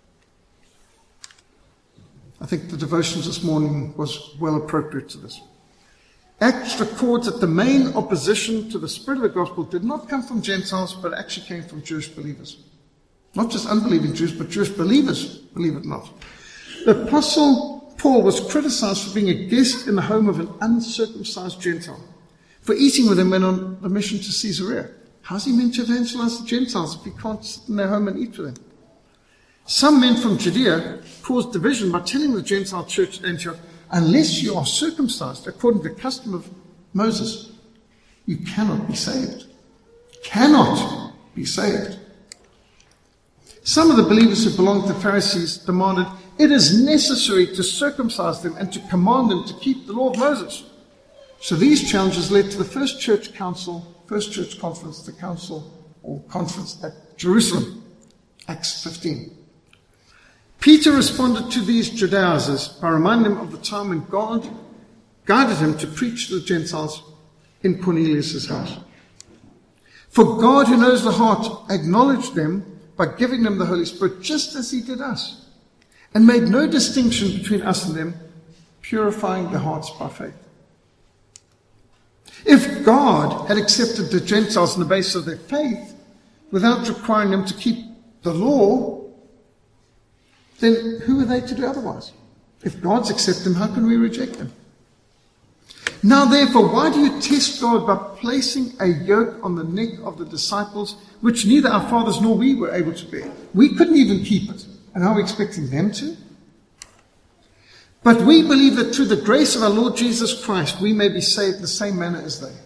I think the devotions this morning was well appropriate to this. Acts records that the main opposition to the spread of the gospel did not come from Gentiles, but actually came from Jewish believers. Not just unbelieving Jews, but Jewish believers, believe it or not. The Apostle Paul was criticized for being a guest in the home of an uncircumcised Gentile, for eating with him when on a mission to Caesarea. How's he meant to evangelize the Gentiles if he can't sit in their home and eat with them? Some men from Judea caused division by telling the Gentile church at Antioch, unless you are circumcised according to the custom of Moses, you cannot be saved. Cannot be saved. Some of the believers who belonged to the Pharisees demanded, it is necessary to circumcise them and to command them to keep the law of Moses. So these challenges led to the first church conference, the council or conference at Jerusalem, Acts 15. Peter responded to these Judaizers by reminding them of the time when God guided him to preach to the Gentiles in Cornelius' house. For God, who knows the heart, acknowledged them by giving them the Holy Spirit, just as he did us, and made no distinction between us and them, purifying their hearts by faith. If God had accepted the Gentiles on the basis of their faith, without requiring them to keep the law, then who are they to do otherwise? If God's accepted them, how can we reject them? Now therefore, why do you test God by placing a yoke on the neck of the disciples, which neither our fathers nor we were able to bear? We couldn't even keep it. And are we expecting them to? But we believe that through the grace of our Lord Jesus Christ, we may be saved in the same manner as they.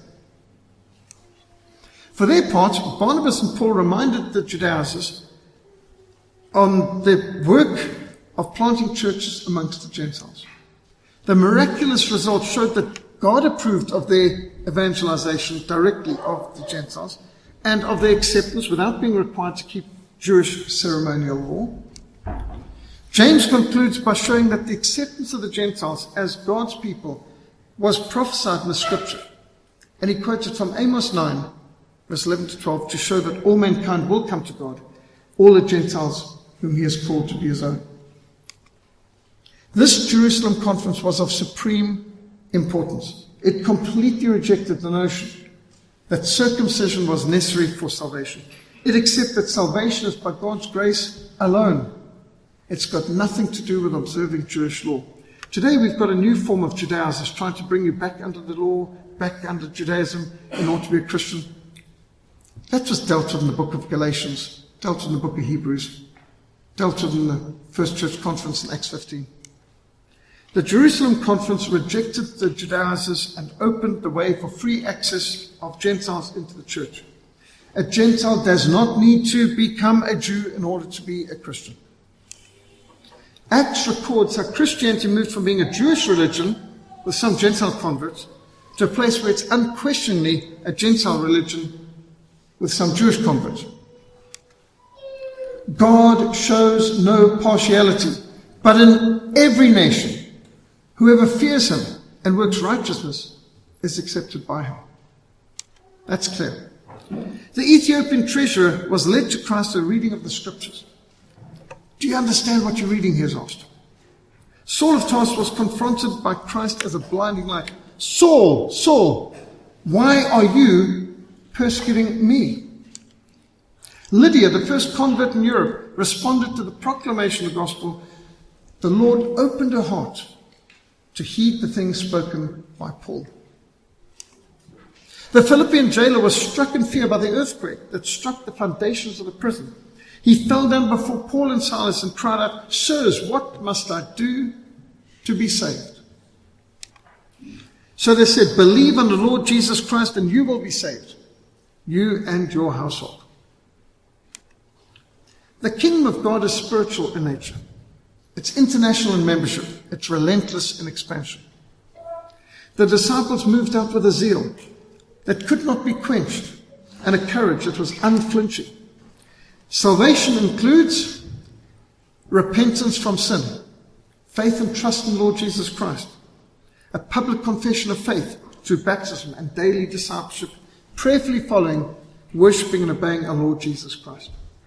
For their part, Barnabas and Paul reminded the Judaizers on the work of planting churches amongst the Gentiles. The miraculous results showed that God approved of their evangelization directly of the Gentiles and of their acceptance without being required to keep Jewish ceremonial law. James concludes by showing that the acceptance of the Gentiles as God's people was prophesied in the scripture. And he quotes it from Amos 9, verse 11 to 12, to show that all mankind will come to God, all the Gentiles whom he has called to be his own. This Jerusalem conference was of supreme importance. It completely rejected the notion that circumcision was necessary for salvation. It accepted that salvation is by God's grace alone. It's got nothing to do with observing Jewish law. Today we've got a new form of Judaizers trying to bring you back under the law, back under Judaism in order to be a Christian. That was dealt with in the book of Galatians, dealt with in the book of Hebrews, dealt with in the first church conference in Acts 15. The Jerusalem conference rejected the Judaizers and opened the way for free access of Gentiles into the church. A Gentile does not need to become a Jew in order to be a Christian. Acts records how Christianity moved from being a Jewish religion with some Gentile converts to a place where it's unquestionably a Gentile religion with some Jewish converts. God shows no partiality, but in every nation, whoever fears him and works righteousness is accepted by him. That's clear. The Ethiopian treasurer was led to Christ through a reading of the scriptures. Do you understand what you're reading here? Is asked. Saul of Tarsus was confronted by Christ as a blinding light. Saul, Saul, why are you persecuting me? Lydia, the first convert in Europe, responded to the proclamation of the gospel. The Lord opened her heart to heed the things spoken by Paul. The Philippian jailer was struck in fear by the earthquake that struck the foundations of the prison. He fell down before Paul and Silas and cried out, "Sirs, what must I do to be saved?" So they said, "Believe on the Lord Jesus Christ and you will be saved, you and your household." The kingdom of God is spiritual in nature. It's international in membership. It's relentless in expansion. The disciples moved out with a zeal that could not be quenched and a courage that was unflinching. Salvation includes repentance from sin, faith and trust in Lord Jesus Christ, a public confession of faith, through baptism and daily discipleship, prayerfully following, worshipping and obeying our Lord Jesus Christ.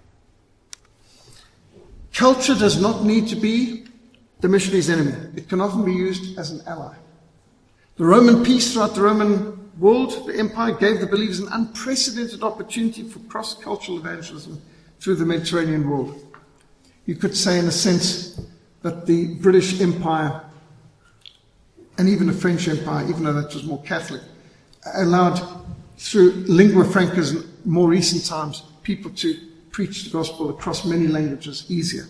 Culture does not need to be the missionary's enemy. It can often be used as an ally. The Roman peace throughout the Roman world, the empire, gave the believers an unprecedented opportunity for cross-cultural evangelism through the Mediterranean world. You could say, in a sense, that the British Empire and even the French Empire, even though that was more Catholic, allowed, through lingua francas in more recent times, people to preach the gospel across many languages easier.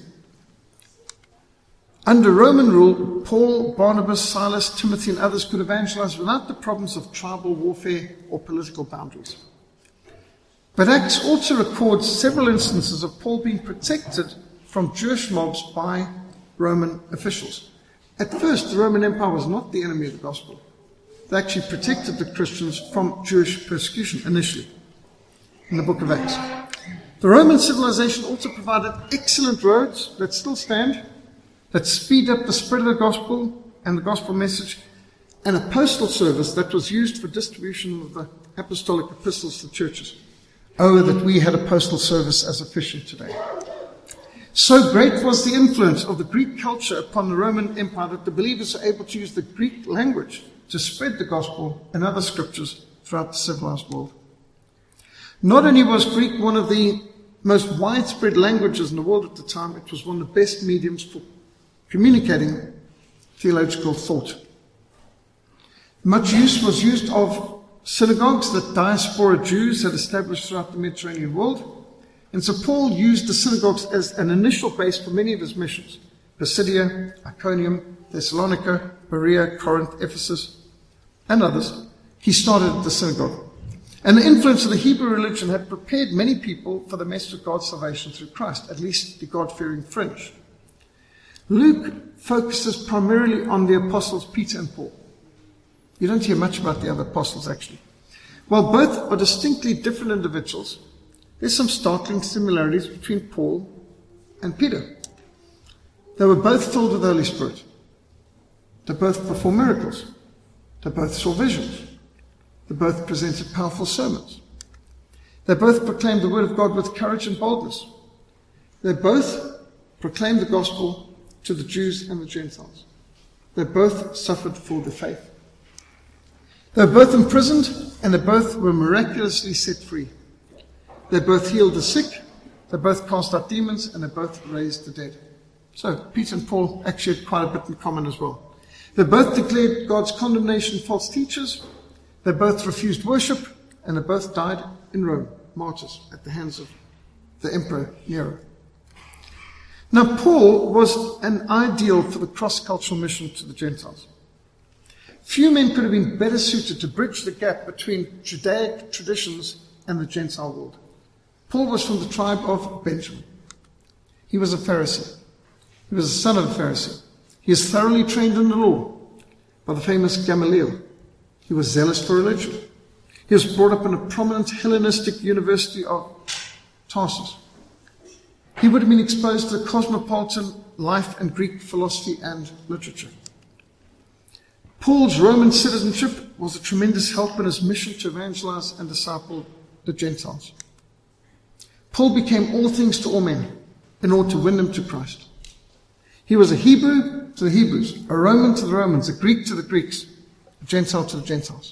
Under Roman rule, Paul, Barnabas, Silas, Timothy, and others could evangelize without the problems of tribal warfare or political boundaries. But Acts also records several instances of Paul being protected from Jewish mobs by Roman officials. At first, the Roman Empire was not the enemy of the gospel. They actually protected the Christians from Jewish persecution initially, in the book of Acts. The Roman civilization also provided excellent roads that still stand, that speed up the spread of the gospel and the gospel message, and a postal service that was used for distribution of the apostolic epistles to churches. Oh, that we had a postal service as efficient today. So great was the influence of the Greek culture upon the Roman Empire that the believers were able to use the Greek language to spread the gospel and other scriptures throughout the civilized world. Not only was Greek one of the most widespread languages in the world at the time, it was one of the best mediums for communicating theological thought. Much use was used of synagogues that diaspora Jews had established throughout the Mediterranean world. And so Paul used the synagogues as an initial base for many of his missions. Pisidia, Iconium, Thessalonica, Berea, Corinth, Ephesus, and others. He started at the synagogue. And the influence of the Hebrew religion had prepared many people for the message of God's salvation through Christ, at least the God-fearing fringe. Luke focuses primarily on the apostles Peter and Paul. You don't hear much about the other apostles, actually. While both are distinctly different individuals, there's some startling similarities between Paul and Peter. They were both filled with the Holy Spirit. They both performed miracles. They both saw visions. They both presented powerful sermons. They both proclaimed the word of God with courage and boldness. They both proclaimed the gospel to the Jews and the Gentiles. They both suffered for the faith. They were both imprisoned, and they both were miraculously set free. They both healed the sick, they both cast out demons, and they both raised the dead. So Peter and Paul actually had quite a bit in common as well. They both declared God's condemnation of false teachers. They both refused worship, and they both died in Rome, martyrs, at the hands of the Emperor Nero. Now, Paul was an ideal for the cross-cultural mission to the Gentiles. Few men could have been better suited to bridge the gap between Judaic traditions and the Gentile world. Paul was from the tribe of Benjamin. He was a Pharisee. He was the son of a Pharisee. He is thoroughly trained in the law by the famous Gamaliel. He was zealous for religion. He was brought up in a prominent Hellenistic university of Tarsus. He would have been exposed to cosmopolitan life and Greek philosophy and literature. Paul's Roman citizenship was a tremendous help in his mission to evangelize and disciple the Gentiles. Paul became all things to all men in order to win them to Christ. He was a Hebrew to the Hebrews, a Roman to the Romans, a Greek to the Greeks, a Gentile to the Gentiles.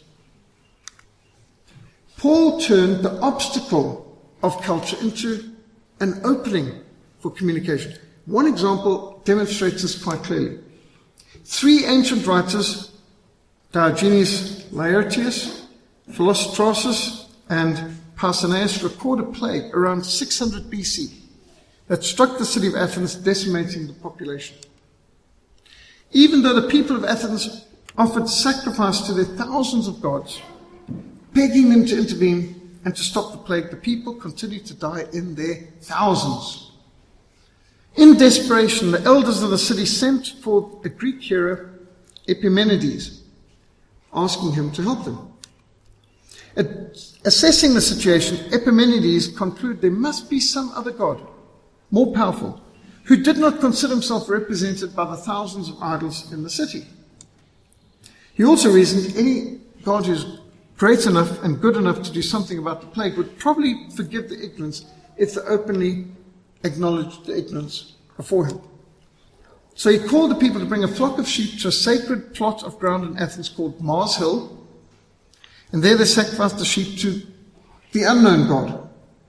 Paul turned the obstacle of culture into an opening for communication. One example demonstrates this quite clearly. 3 ancient writers, Diogenes Laertius, Philostratus, and Pausanias, record a plague around 600 BC that struck the city of Athens, decimating the population. Even though the people of Athens offered sacrifice to their thousands of gods, begging them to intervene and to stop the plague, the people continued to die in their thousands. In desperation, the elders of the city sent for a Greek hero, Epimenides, asking him to help them. Assessing the situation, Epimenides concluded there must be some other god, more powerful, who did not consider himself represented by the thousands of idols in the city. He also reasoned any God who's great enough and good enough to do something about the plague would probably forgive the ignorance if they openly acknowledged the ignorance before him. So he called the people to bring a flock of sheep to a sacred plot of ground in Athens called Mars Hill, and there they sacrificed the sheep to the unknown God.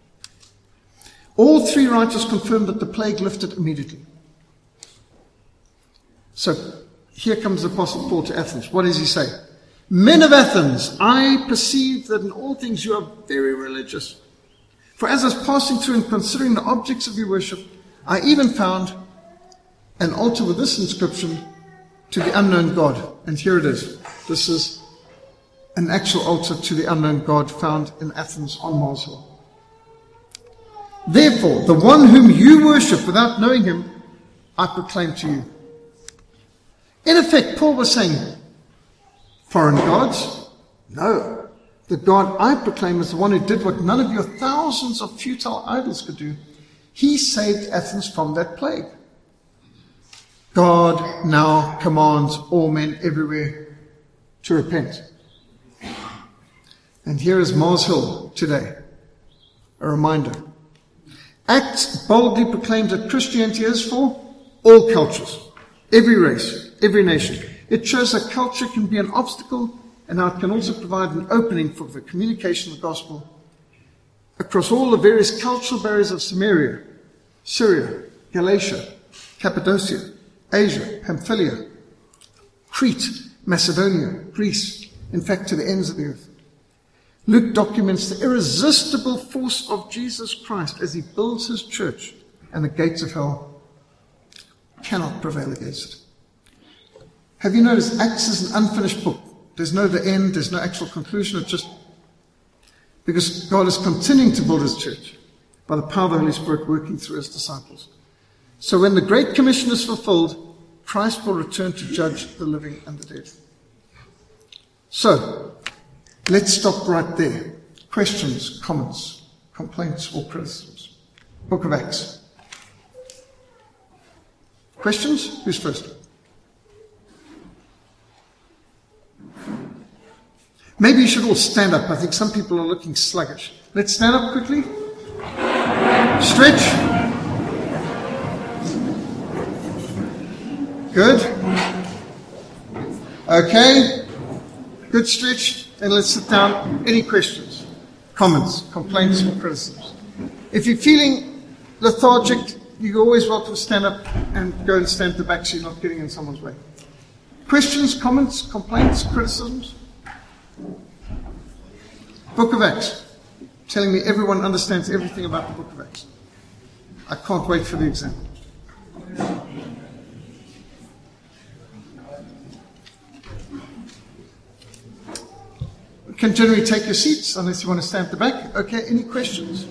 All three writers confirmed that the plague lifted immediately. So here comes the Apostle Paul to Athens. What does he say? Men of Athens, I perceive that in all things you are very religious. For as I was passing through and considering the objects of your worship, I even found an altar with this inscription, to the unknown God. And here it is. This is an actual altar to the unknown God found in Athens on Mars Hill. Therefore, the one whom you worship without knowing him, I proclaim to you. In effect, Paul was saying, foreign gods? No. The God I proclaim is the one who did what none of your thousands of futile idols could do. He saved Athens from that plague. God now commands all men everywhere to repent. And here is Mars Hill today, a reminder. Acts boldly proclaims that Christianity is for all cultures, every race, every nation. It shows that culture can be an obstacle and how it can also provide an opening for the communication of the gospel across all the various cultural barriers of Samaria, Syria, Galatia, Cappadocia, Asia, Pamphylia, Crete, Macedonia, Greece, in fact to the ends of the earth. Luke documents the irresistible force of Jesus Christ as he builds his church, and the gates of hell cannot prevail against it. Have you noticed Acts is an unfinished book? There's no the end, there's no actual conclusion. It's just because God is continuing to build his church by the power of the Holy Spirit working through his disciples. So when the Great Commission is fulfilled, Christ will return to judge the living and the dead. So, let's stop right there. Questions, comments, complaints, or criticisms. Book of Acts. Questions? Who's first? Maybe you should all stand up. I think some people are looking sluggish. Let's stand up quickly. Stretch. Good. Okay. Good stretch. And let's sit down. Any questions, comments, complaints, or criticisms? If you're feeling lethargic, you're always welcome to stand up and go and stand at the back so you're not getting in someone's way. Questions, comments, complaints, criticisms? Book of Acts. Telling me everyone understands everything about the Book of Acts. I can't wait for the exam. You can generally take your seats unless you want to stand at the back. Okay, any questions?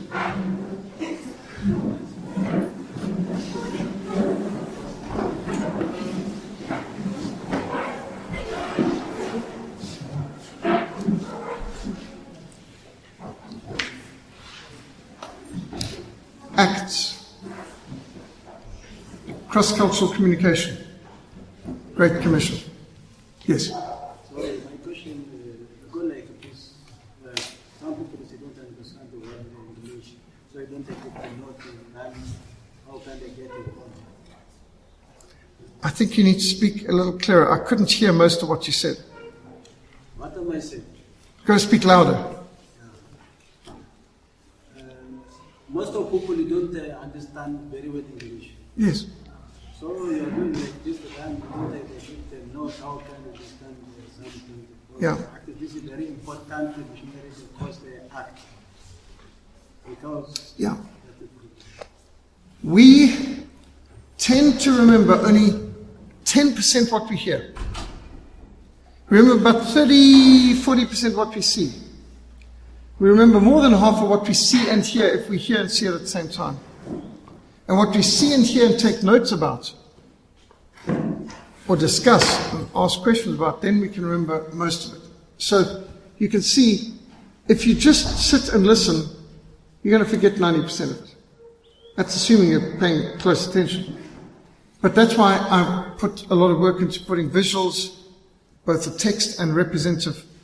Acts. Cross-cultural communication. Great Commission. Yes? Sorry, my question go like this. Some people they don't understand the word in English, so they don't take it to note and how can they get it? I think you need to speak a little clearer. I couldn't hear most of what you said. What am I saying? Go speak louder. Most of people don't understand very well English. Yes. So you're doing like this, and you don't take the sheet and know how can understand something. Yeah. Actually, this is very important to missionaries because they act. Because Yeah. We tend to remember only 10% what we hear. We remember about 40% what we see. We remember more than half of what we see and hear if we hear and see it at the same time. And what we see and hear and take notes about, or discuss and ask questions about, then we can remember most of it. So you can see, if you just sit and listen, you're going to forget 90% of it. That's assuming you're paying close attention. But that's why I put a lot of work into putting visuals, both the text and representative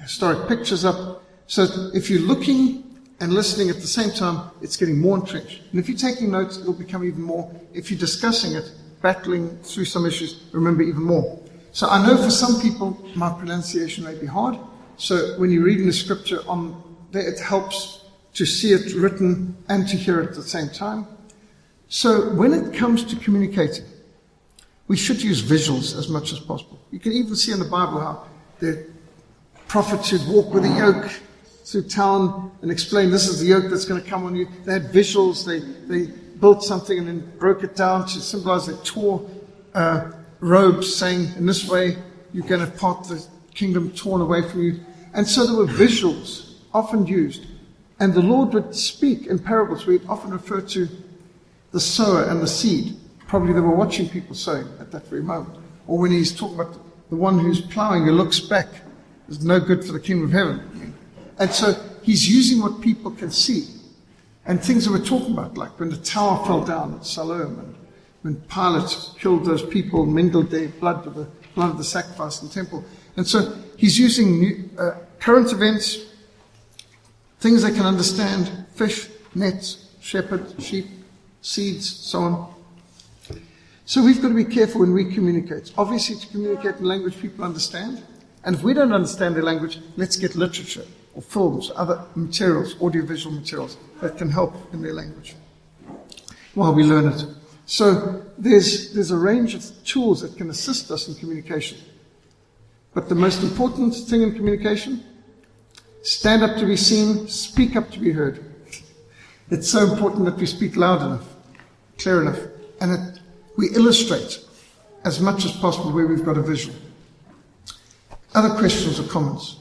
historic pictures up. So if you're looking and listening at the same time, it's getting more entrenched. And if you're taking notes, it'll become even more. If you're discussing it, battling through some issues, remember even more. So I know for some people, my pronunciation may be hard. So when you're reading the scripture on there, it helps to see it written and to hear it at the same time. So when it comes to communicating, we should use visuals as much as possible. You can even see in the Bible how the prophets who'd walk with a yoke through town and explain this is the yoke that's going to come on you. They had visuals. They built something and then broke it down to symbolize. They tore robes saying, in this way, you're going to part the kingdom torn away from you. And so there were visuals often used. And the Lord would speak in parables where he'd often refer to the sower and the seed. Probably they were watching people sowing at that very moment. Or when he's talking about the one who's plowing who looks back, is no good for the kingdom of heaven. And so he's using what people can see. And things that we're talking about, like when the tower fell down at Siloam, and when Pilate killed those people, mingled their blood with the blood of the sacrifice in the temple. And so he's using current events, things they can understand, fish, nets, shepherd, sheep, seeds, so on. So we've got to be careful when we communicate. Obviously, to communicate in language people understand. And if we don't understand their language, let's get literature or films, other materials, audiovisual materials that can help in their language while we learn it. So there's a range of tools that can assist us in communication. But the most important thing in communication, stand up to be seen, speak up to be heard. It's so important that we speak loud enough, clear enough, and that we illustrate as much as possible where we've got a visual. Other questions or comments?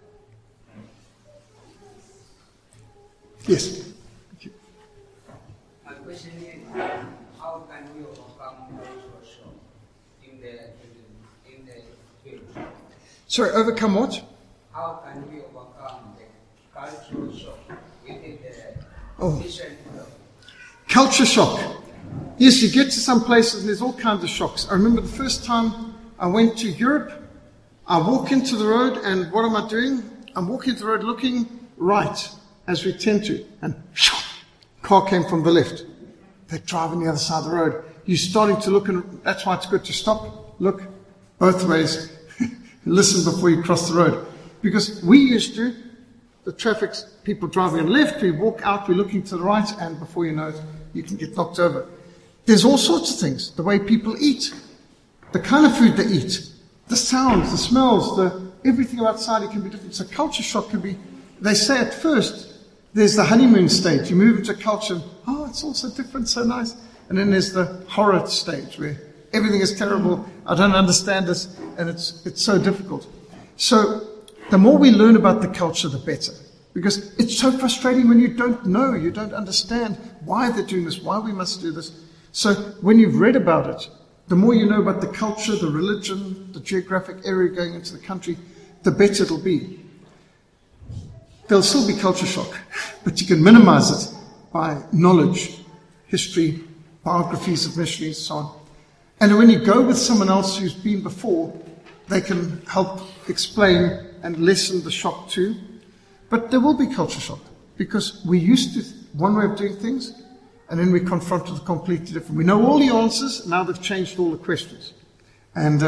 Yes. Thank you. My question is, how can we overcome cultural shock in the church? Sorry, overcome what? How can we overcome the cultural shock within the Christian world? Culture shock. Yes, you get to some places and there's all kinds of shocks. I remember the first time I went to Europe, I walk into the road and what am I doing? I'm walking into the road looking right, as we tend to, and car came from the left. They're driving the other side of the road. You're starting to look, and that's why it's good to stop, look both ways, listen before you cross the road. Because we used to, the traffic's people driving on the left, we walk out, we're looking to the right, and before you know it, you can get knocked over. There's all sorts of things. The way people eat, the kind of food they eat, the sounds, the smells, everything outside it can be different. So culture shock can be, they say at first, there's the honeymoon stage. You move into culture, and, it's all so different, so nice. And then there's the horror stage where everything is terrible, I don't understand this, and it's so difficult. So the more we learn about the culture, the better. Because it's so frustrating when you don't know, you don't understand why they're doing this, why we must do this. So when you've read about it, the more you know about the culture, the religion, the geographic area going into the country, the better it'll be. There'll still be culture shock, but you can minimize it by knowledge, history, biographies of missionaries, so on. And when you go with someone else who's been before, they can help explain and lessen the shock too. But there will be culture shock, because we're used to one way of doing things, and then we're confronted with completely different. We know all the answers, now they've changed all the questions. And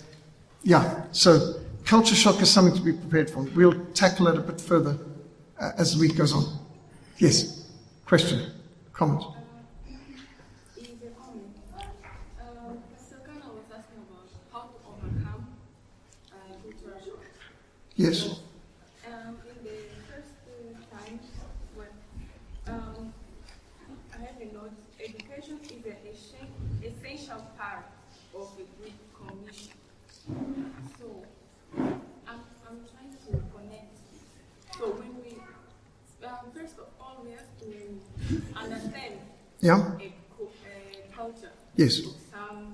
so culture shock is something to be prepared for. We'll tackle it a bit further as the week goes on. Yes? Question? Comment? Pastor Kana was asking about how to overcome cultural shock. Yes? In the first times when I have a note, education is an essential part of a good commission. So I'm trying to connect. So when we first of all we have to understand a culture. Yes. Some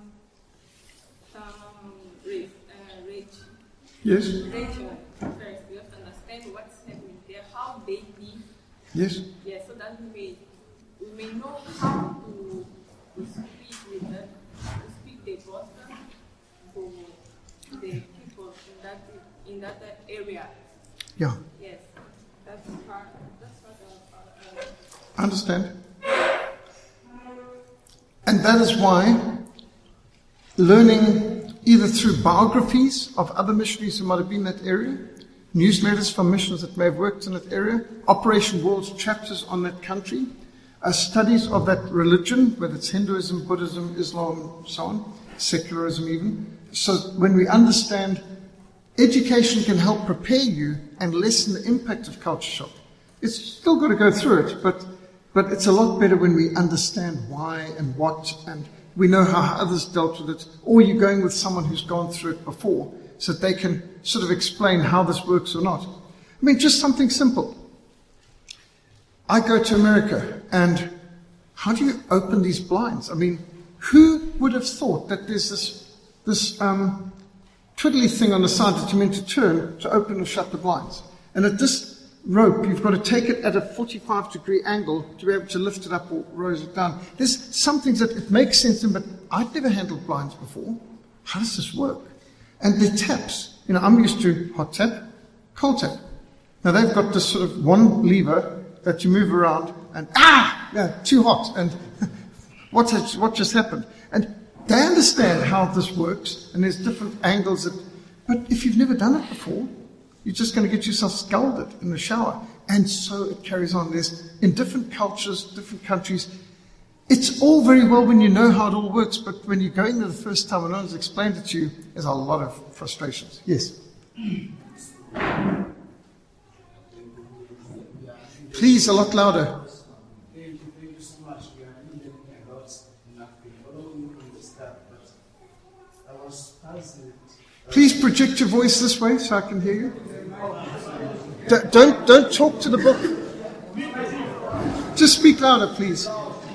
Yes. region first. We have to understand what's happening there, how they live. Yes. Yeah, so that we may know how to speak with them, to speak the gospel to the people in that area. Yeah, Yes, that's what I understand. And that is why learning either through biographies of other missionaries who might have been in that area, newsletters from missionaries that may have worked in that area, Operation World's chapters on that country, studies of that religion, whether it's Hinduism, Buddhism, Islam, so on, secularism even. So when we understand, education can help prepare you and lessen the impact of culture shock. It's still got to go through it, but it's a lot better when we understand why and what, and we know how others dealt with it, or you're going with someone who's gone through it before, so that they can sort of explain how this works or not. I mean, just something simple. I go to America, and how do you open these blinds? I mean, who would have thought that there's this twiddly thing on the side that you're meant to turn to open or shut the blinds? And at this rope, you've got to take it at a 45-degree angle to be able to lift it up or raise it down. There's some things that it makes sense in, but I've never handled blinds before. How does this work? And the taps. You know, I'm used to hot tap, cold tap. Now they've got this sort of one lever that you move around and, too hot. And what just happened? And they understand how this works, and there's different angles. But if you've never done it before, you're just going to get yourself scalded in the shower. And so it carries on. There's, in different cultures, different countries, it's all very well when you know how it all works, but when you're going there the first time and no one's explained it to you, there's a lot of frustrations. Yes? Please, a lot louder. Thank you so much. We are learning a lot in Africa. Following from the start, but I was puzzled. Please project your voice this way so I can hear you. Don't talk to the book. Just speak louder, please.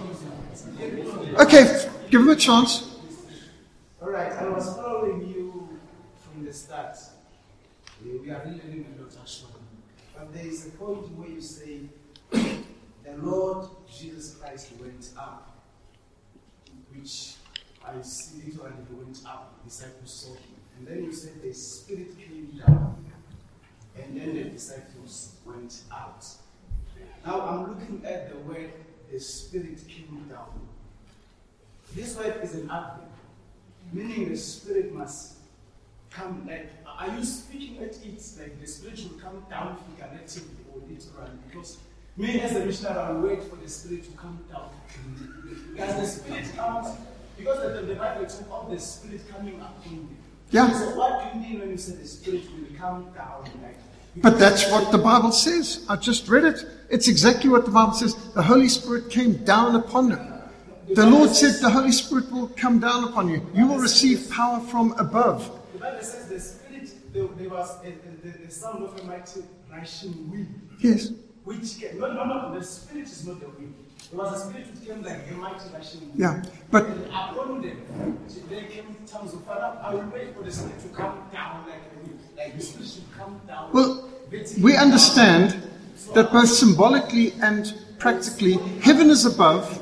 Okay, give him a chance. All right, I was following you from the start. We are really learning a lot, actually. But there is a point where you say, the Lord Jesus Christ went up, which I see literally he went up, the disciples saw him. And then you said the Spirit came down, and then the disciples went out. Now I'm looking at the word, the Spirit came down. This word is an adverb, meaning the Spirit must come, like, are you speaking at it, like the Spirit will come down figuratively or literally? Because me as a missionary, I will wait for the Spirit to come down. As the Spirit comes, because the Bible talks about the Spirit coming upon you. Yeah. So what do you mean when you say the Spirit will come down? But that's what the Bible says. I just read it. It's exactly what the Bible says. The Holy Spirit came down upon them. The Lord said the Holy Spirit will come down upon you. You will receive power from above. The Bible says the Spirit, there was the sound of a mighty rushing wind. Yes. Which came, no, the Spirit is not the wind. There was a Spirit which came like a mighty rushing wind. Yeah. But and upon them, there came tongues of fire. I will wait for the Spirit to come down like a wind. Like the Spirit should come down. well, we understand that both symbolically and practically, heaven is above,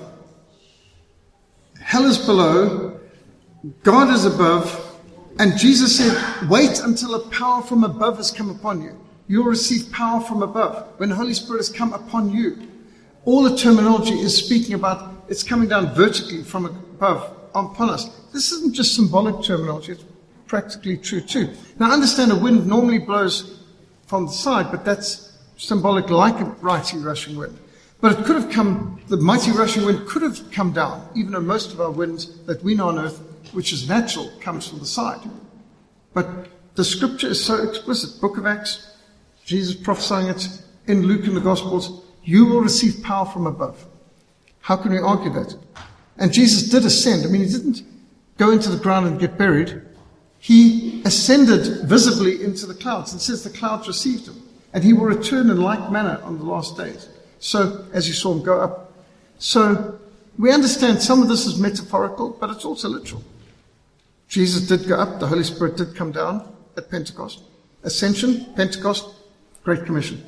hell is below, God is above, and Jesus said, wait until a power from above has come upon you. You'll receive power from above. When the Holy Spirit has come upon you, all the terminology is speaking about it's coming down vertically from above upon us. This isn't just symbolic terminology, it's practically true too. Now understand, a wind normally blows from the side, but that's symbolic like a mighty rushing wind. But it could have come, the mighty rushing wind could have come down, even though most of our winds that we know on earth, which is natural, comes from the side. But the scripture is so explicit. Book of Acts, Jesus prophesying it, in Luke and the Gospels, you will receive power from above. How can we argue that? And Jesus did ascend. I mean, he didn't go into the ground and get buried. He ascended visibly into the clouds. It says the clouds received him. And he will return in like manner on the last days. So, as you saw him go up. So, we understand some of this is metaphorical, but it's also literal. Jesus did go up. The Holy Spirit did come down at Pentecost. Ascension, Pentecost, Great Commission.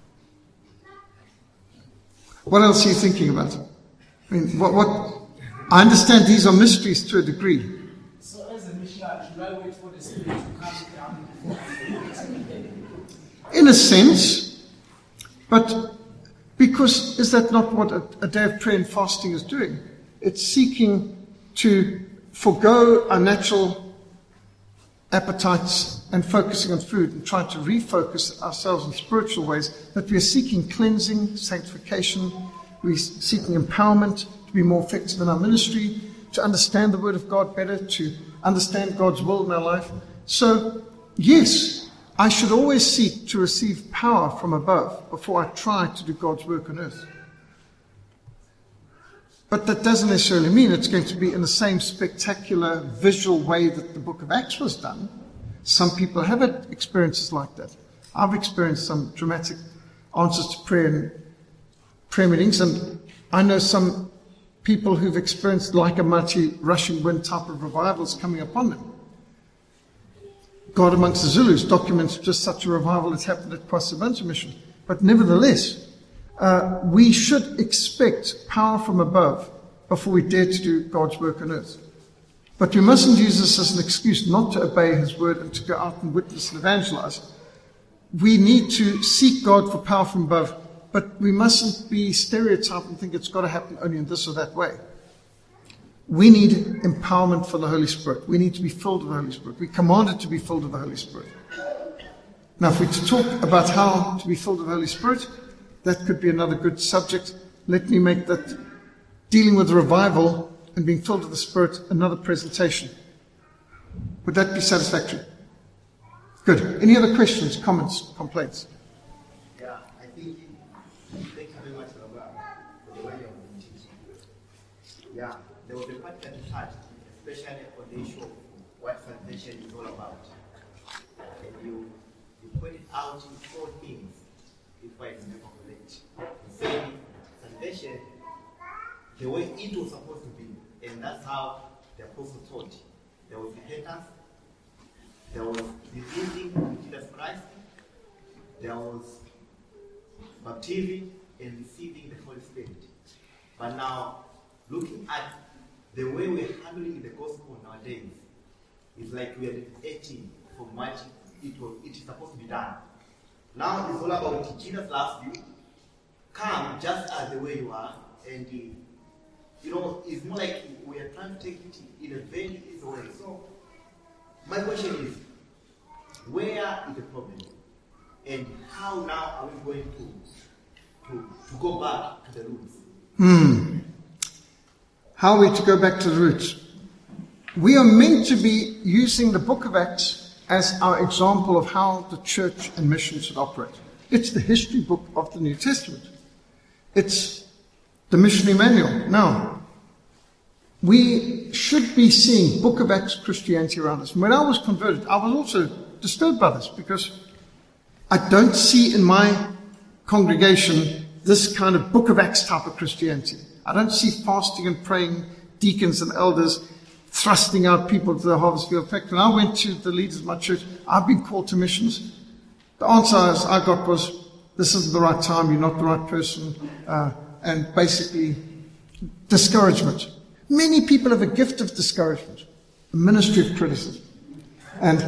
What else are you thinking about? I mean, what? I understand these are mysteries to a degree. So as a missionary, should I wait for the Spirit to come down before I In a sense, but because is that not what a day of prayer and fasting is doing? It's seeking to forgo our natural appetites and focusing on food and trying to refocus ourselves in spiritual ways, that we are seeking cleansing, sanctification, we're seeking empowerment to be more effective in our ministry, to understand the Word of God better, to understand God's will in our life. So, yes, I should always seek to receive power from above before I try to do God's work on earth. But that doesn't necessarily mean it's going to be in the same spectacular visual way that the book of Acts was done. Some people have had experiences like that. I've experienced some dramatic answers to prayer in prayer meetings, and I know some people who've experienced like a mighty rushing wind type of revivals coming upon them. God Amongst the Zulus documents just such a revival that's happened at Kwasabunta Mission. But nevertheless, we should expect power from above before we dare to do God's work on earth. But we mustn't use this as an excuse not to obey His word and to go out and witness and evangelize. We need to seek God for power from above, but we mustn't be stereotyped and think it's got to happen only in this or that way. We need empowerment for the Holy Spirit. We need to be filled with the Holy Spirit. We're commanded to be filled with the Holy Spirit. Now, if we're to talk about how to be filled with the Holy Spirit, that could be another good subject. Let me make that dealing with revival and being filled with the Spirit another presentation. Would that be satisfactory? Good. Any other questions, comments, complaints? Yeah, I think, thank you very much, Robert, for the way you have been teaching. Yeah, there was a part that you touched, especially on the issue of what salvation is all about. And you pointed out in 4 things, if I remember correct. You said salvation, the way it was supposed to be, and that's how the apostle taught. There was repentance, there was believing in Jesus Christ, there was baptism and receiving the Holy Spirit. But now, looking at the way we're handling the gospel nowadays, it's like we are deviating from what it is supposed to be done. Now it's all about Jesus loves you. Come just as the way you are, and it's more like we are trying to take it in a very easy way. So my question is, where is the problem, and how now are we going to go back to the roots? How are we to go back to the roots? We are meant to be using the book of Acts as our example of how the church and mission should operate. It's the history book of the New Testament. It's the missionary manual. Now, we should be seeing book of Acts Christianity around us. And when I was converted, I was also disturbed by this, because I don't see in my congregation this kind of book of Acts type of Christianity. I don't see fasting and praying deacons and elders thrusting out people to the harvest field. In fact, when I went to the leaders of my church, I've been called to missions. The answer I got was, this isn't the right time, you're not the right person, and basically discouragement. Many people have a gift of discouragement, a ministry of criticism. And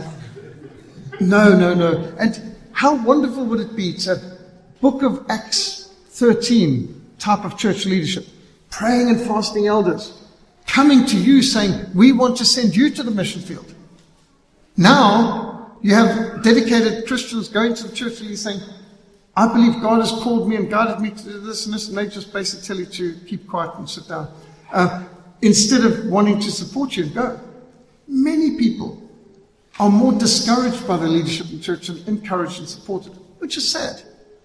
no. And how wonderful would it be to have Book of Acts 13 type of church leadership, praying and fasting elders, coming to you saying, we want to send you to the mission field. Now, you have dedicated Christians going to the church leaders saying, I believe God has called me and guided me to do this and this, and they just basically tell you to keep quiet and sit down. Instead of wanting to support you and go. Many people are more discouraged by the leadership in church than encouraged and supported, which is sad.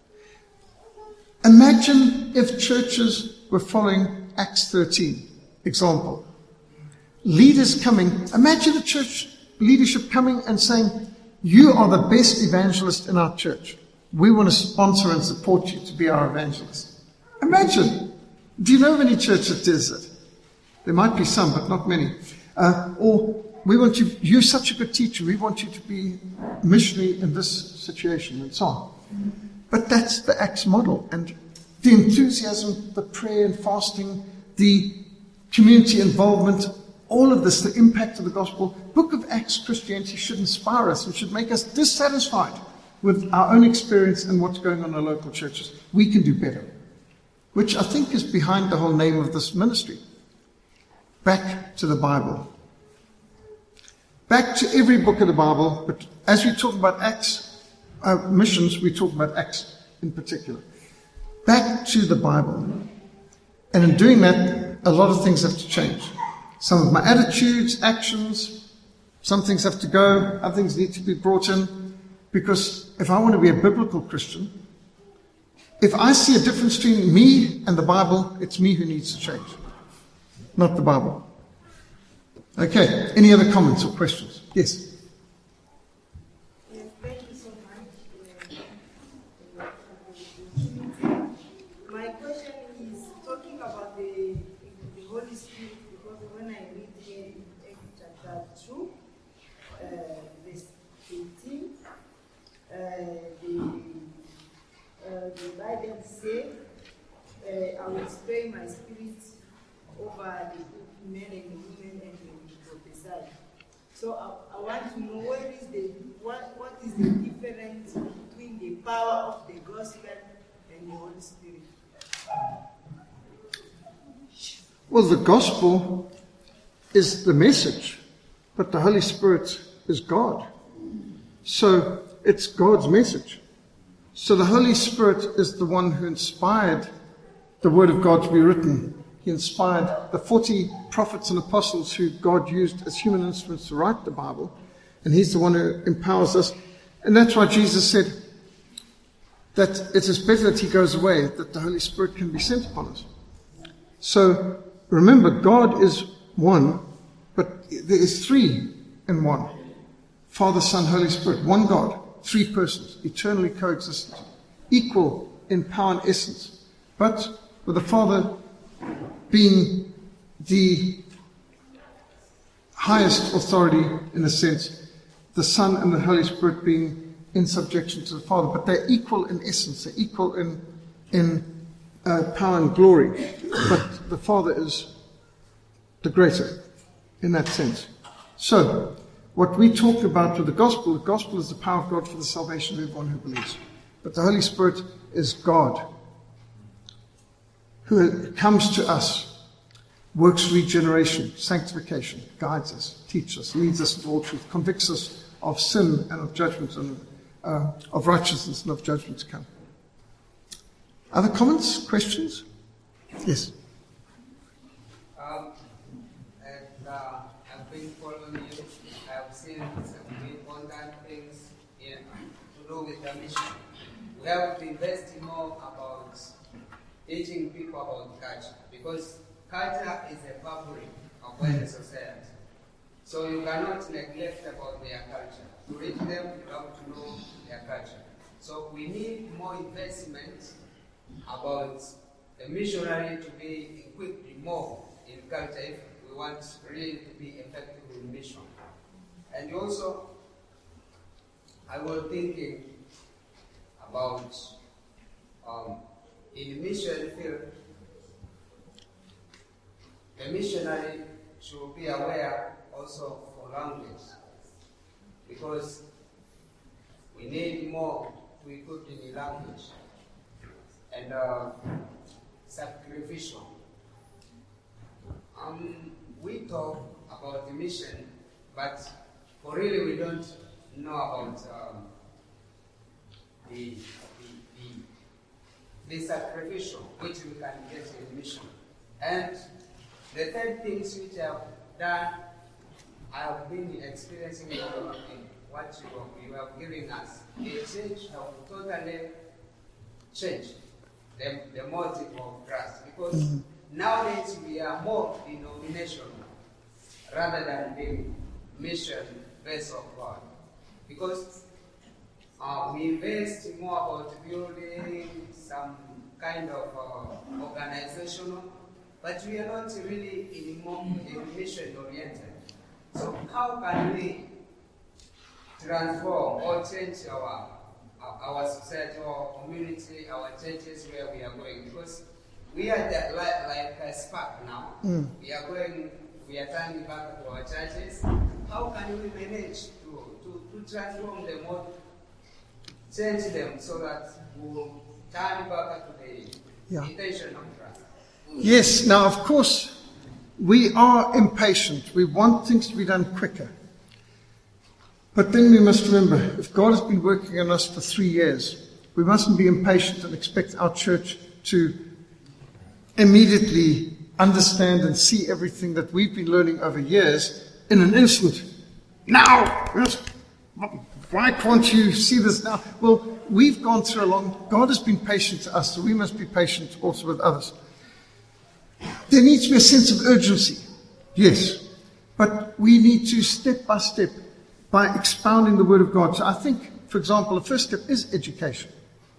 Imagine if churches were following Acts 13 example. Leaders coming, imagine a church leadership coming and saying, you are the best evangelist in our church. We want to sponsor and support you to be our evangelist. Imagine. Do you know of any church that does it? There might be some, but not many. Or we want you, you're such a good teacher, we want you to be missionary in this situation, and so on. But that's the Acts model. And the enthusiasm, the prayer and fasting, the community involvement, all of this, the impact of the gospel, Book of Acts Christianity should inspire us and should make us dissatisfied with our own experience and what's going on in our local churches, we can do better. Which I think is behind the whole name of this ministry. Back to the Bible. Back to every book of the Bible, but as we talk about Acts, missions, we talk about Acts in particular. Back to the Bible. And in doing that, a lot of things have to change. Some of my attitudes, actions, some things have to go, other things need to be brought in. Because if I want to be a biblical Christian, if I see a difference between me and the Bible, it's me who needs to change, not the Bible. Okay, any other comments or questions? Yes? Yes, thank you so much. My question is talking about the Holy Spirit, because when I read here in chapter 2, verse 18, the Bible says, I will spray my spirit over the men and the women and they will prophesy. So I want to know what is the difference between the power of the gospel and the Holy Spirit? Well, the gospel is the message, but the Holy Spirit is God. So it's God's message. So the Holy Spirit is the one who inspired the Word of God to be written. He inspired the 40 prophets and apostles who God used as human instruments to write the Bible. And He's the one who empowers us. And that's why Jesus said that it is better that He goes away, that the Holy Spirit can be sent upon us. So remember, God is one, but there is three in one. Father, Son, Holy Spirit. One God, three persons, eternally coexistent, equal in power and essence, but with the Father being the highest authority in a sense, the Son and the Holy Spirit being in subjection to the Father, but they're equal in essence, they're equal in power and glory, but the Father is the greater in that sense. So, what we talk about with the gospel is the power of God for the salvation of everyone who believes. But the Holy Spirit is God, who comes to us, works regeneration, sanctification, guides us, teaches us, leads us into all truth, convicts us of sin and of judgment and of righteousness and of judgment to come. Other comments, questions? Yes. I've been following you. I've seen some important things to do with the mission. We have to invest more about teaching people about culture, because culture is a fabric of any society. So you cannot neglect about their culture. To reach them, you have to know their culture. So we need more investment about the missionary to be equipped more in culture if we want really to be effective in mission. And also, I was thinking about in the mission field, the missionary should be aware also for language, because we need more to equip in the language and sacrificial. We talk about the mission, but for really we don't know about the sacrificial which we can get in mission. And the third things which I have done, I have been experiencing in what you have given us. The church have totally changed the motive of Christ, because nowadays we are more denominational rather than being mission based of God. Because we invest more about building some kind of organizational, but we are not really in mission oriented. So how can we transform or change our society, our community, our churches where we are going? Because we are like a spark now. We are turning back to our churches. How can we manage to transform the mode change them so that we will turn back to the intention of Christ. Yes, now of course, we are impatient. We want things to be done quicker. But then we must remember, if God has been working on us for 3 years, we mustn't be impatient and expect our church to immediately understand and see everything that we've been learning over years in an instant. Now! Why can't you see this now? Well, we've gone through a long... God has been patient to us, so we must be patient also with others. There needs to be a sense of urgency, yes. But we need to, step by step, by expounding the Word of God. So I think, for example, the first step is education.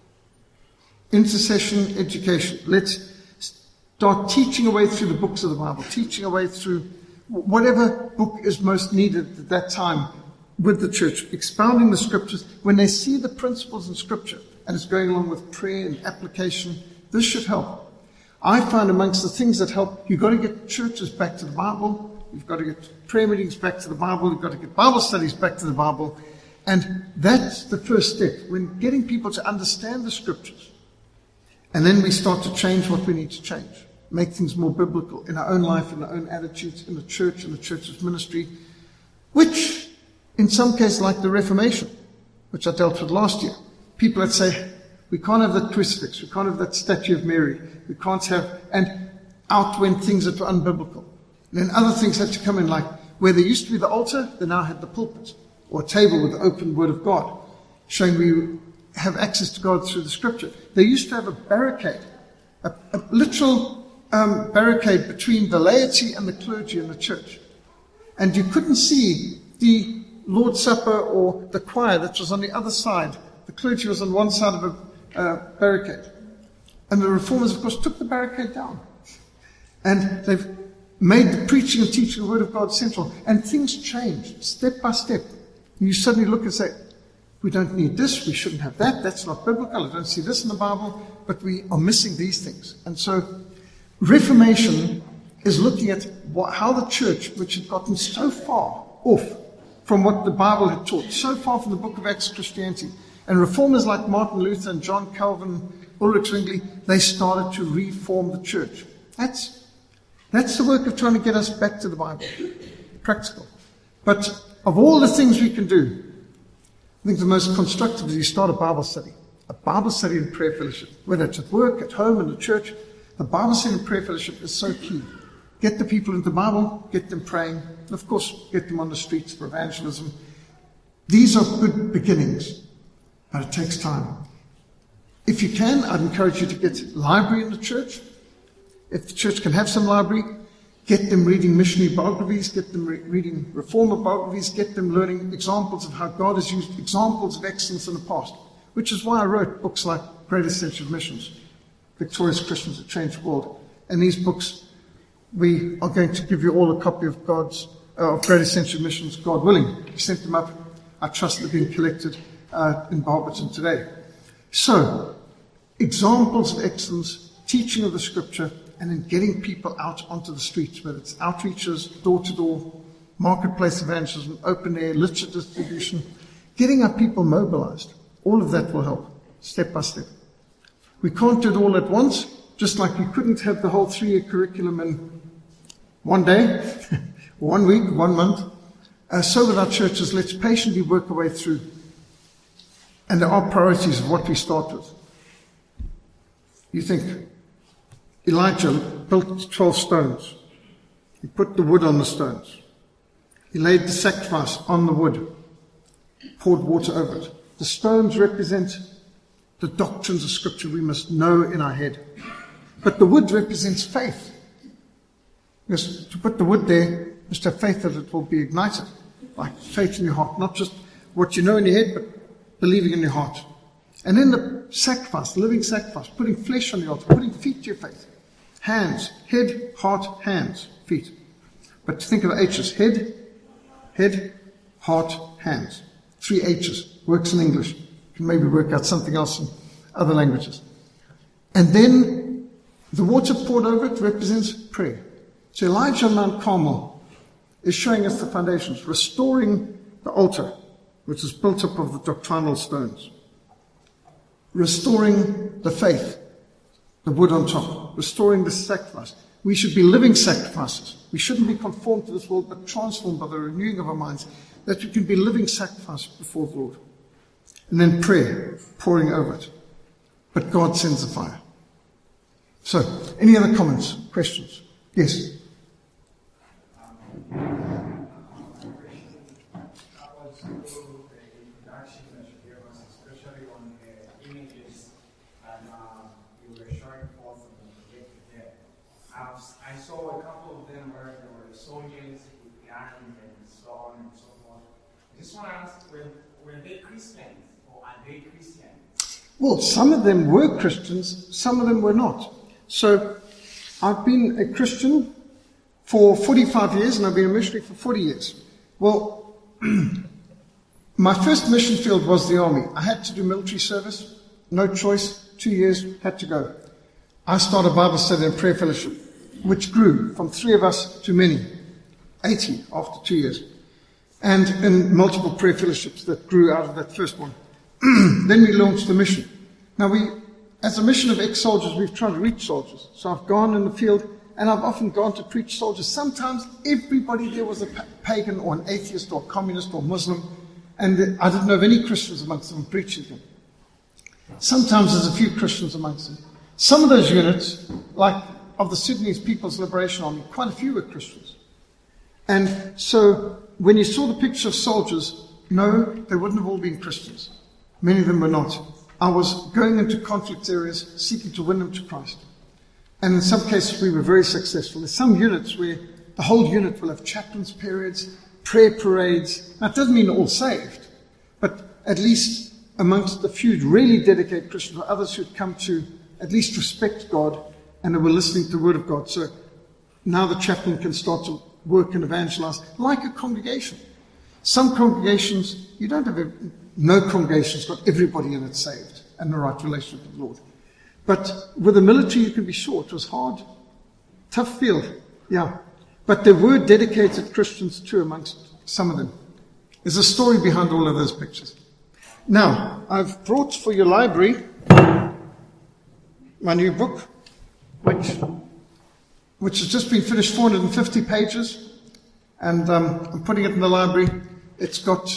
Intercession, education. Let's start teaching away through the books of the Bible, teaching away through whatever book is most needed at that time with the church, expounding the Scriptures. When they see the principles in Scripture, and it's going along with prayer and application, this should help. I find amongst the things that help, you've got to get churches back to the Bible, you've got to get prayer meetings back to the Bible, you've got to get Bible studies back to the Bible, and that's the first step, when getting people to understand the Scriptures. And then we start to change what we need to change. Make things more biblical in our own life, in our own attitudes, in the church's ministry, which, in some cases, like the Reformation, which I dealt with last year, people that say, we can't have that crucifix, we can't have that statue of Mary, we can't have, and out went things that were unbiblical. And then other things had to come in, like where there used to be the altar, they now had the pulpit, or a table with the open Word of God, showing we have access to God through the Scripture. They used to have a barricade, a literal barricade between the laity and the clergy in the church. And you couldn't see the Lord's Supper or the choir that was on the other side. The clergy was on one side of a barricade. And the Reformers, of course, took the barricade down. And they've made the preaching and teaching of the Word of God central. And things changed step by step. And you suddenly look and say, we don't need this, we shouldn't have that, that's not biblical, I don't see this in the Bible, but we are missing these things. And so, Reformation is looking at how the church, which had gotten so far off from what the Bible had taught, so far from the book of Acts Christianity, and reformers like Martin Luther and John Calvin, Ulrich Zwingli, they started to reform the church. That's the work of trying to get us back to the Bible. Practical. But of all the things we can do, I think the most constructive is you start a Bible study and prayer fellowship. Whether it's at work, at home, in the church, the Bible study and prayer fellowship is so key. Get the people into the Bible, get them praying, and of course, get them on the streets for evangelism. These are good beginnings, but it takes time. If you can, I'd encourage you to get library in the church. If the church can have some library, get them reading missionary biographies, get them reading reformer biographies, get them learning examples of how God has used examples of excellence in the past, which is why I wrote books like Great Essential Missions, Victorious Christians That Changed the World. And these books, we are going to give you all a copy of Great Essential Missions, God willing. We sent them up. I trust they're being collected in Barberton today. So, examples of excellence, teaching of the Scripture, and then getting people out onto the streets, whether it's outreaches, door-to-door, marketplace evangelism, open air, literature distribution, getting our people mobilized. All of that will help, step by step. We can't do it all at once, just like we couldn't have the whole 3-year curriculum in one day, 1 week, 1 month. So with our churches, let's patiently work our way through. And there are priorities of what we start with. You think, Elijah built 12 stones. He put the wood on the stones. He laid the sacrifice on the wood, poured water over it. The stones represent the doctrines of Scripture we must know in our head. But the wood represents faith. Because to put the wood there, you must have faith that it will be ignited. Like faith in your heart. Not just what you know in your head, but believing in your heart. And then the sacrifice, the living sacrifice, putting flesh on the altar, putting feet to your faith. Hands, head, heart, hands, feet. But think of the H's. Head, heart, hands. 3 H's. Works in English. You can maybe work out something else in other languages. And then the water poured over it represents prayer. So Elijah on Mount Carmel is showing us the foundations, restoring the altar, which is built up of the doctrinal stones. restoring the faith, the wood on top, restoring the sacrifice. We should be living sacrifices. We shouldn't be conformed to this world, but transformed by the renewing of our minds, that we can be living sacrifices before the Lord. And then prayer, pouring over it. But God sends the fire. So, any other comments, questions? Yes? I saw a couple of them where there were soldiers with guns and so on and so forth. I just want to ask, were they Christians or are they Christians? Well, some of them were Christians, some of them were not. So, I've been a Christian for 45 years and I've been a missionary for 40 years. Well, my first mission field was the army. I had to do military service, no choice, 2 years, had to go. I started Bible study and prayer fellowship, which grew from 3 of us to many, 80 after 2 years, and in multiple prayer fellowships that grew out of that first one. Then we launched the mission. Now as a mission of ex-soldiers, we've tried to reach soldiers. So I've gone in the field, and I've often gone to preach soldiers. Sometimes everybody there was a pagan or an atheist or communist or Muslim, and I didn't know of any Christians amongst them preaching them. Sometimes there's a few Christians amongst them. Some of those units, like of the Sudanese People's Liberation Army, quite a few were Christians. And so when you saw the picture of soldiers, no, they wouldn't have all been Christians. Many of them were not. I was going into conflict areas, seeking to win them to Christ. And in some cases we were very successful. There's some units where the whole unit will have chaplains periods, prayer parades. Now it doesn't mean all saved, but at least amongst the few really dedicated Christians or others who'd come to at least respect God and who were listening to the Word of God. So now the chaplain can start to work and evangelize like a congregation. Some congregations, you don't have no congregation's got everybody in it saved and the right relationship with the Lord. But with the military, you can be sure it was hard, tough field, yeah. But there were dedicated Christians too amongst some of them. There's a story behind all of those pictures. Now, I've brought for your library my new book, which has just been finished, 450 pages, and I'm putting it in the library. It's got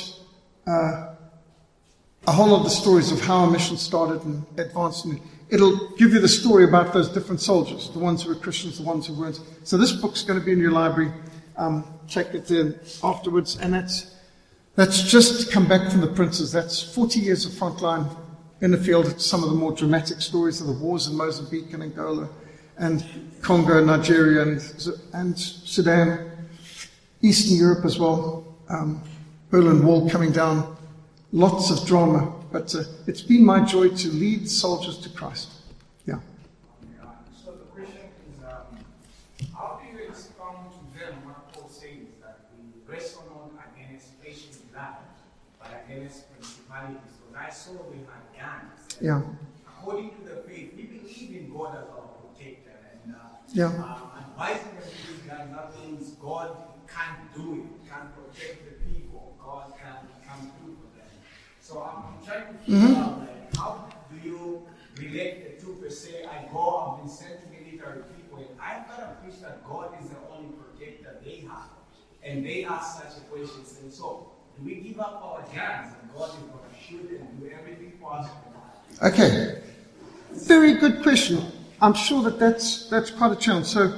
a whole lot of the stories of how our mission started and advanced. And it'll give you the story about those different soldiers, the ones who were Christians, the ones who weren't. So this book's going to be in your library. Check it in afterwards. And that's just come back from the princes. That's 40 years of frontline in the field. It's some of the more dramatic stories of the wars in Mozambique and Angola and Congo, Nigeria and Sudan, Eastern Europe as well. Berlin Wall coming down. Lots of drama, but it's been my joy to lead soldiers to Christ. Yeah. So the question is, how do you expound to them what Paul says, that we wrestle not against flesh and blood, but against principalities? Because I saw we had guns. Yeah. According to the faith, we believe in God as our protector, and advising them to use guns, that means God can't do it, can't protect the people, God can't come through for them. So I'm trying to figure out, like, how do you relate the two per se? I go, I've been sent to military people, and I've got to preach that God is the only protector they have. And they ask such a question, and so, do we give up our guns and God is going to shoot and do everything for us? Okay. Very good question. I'm sure that's quite a challenge. So,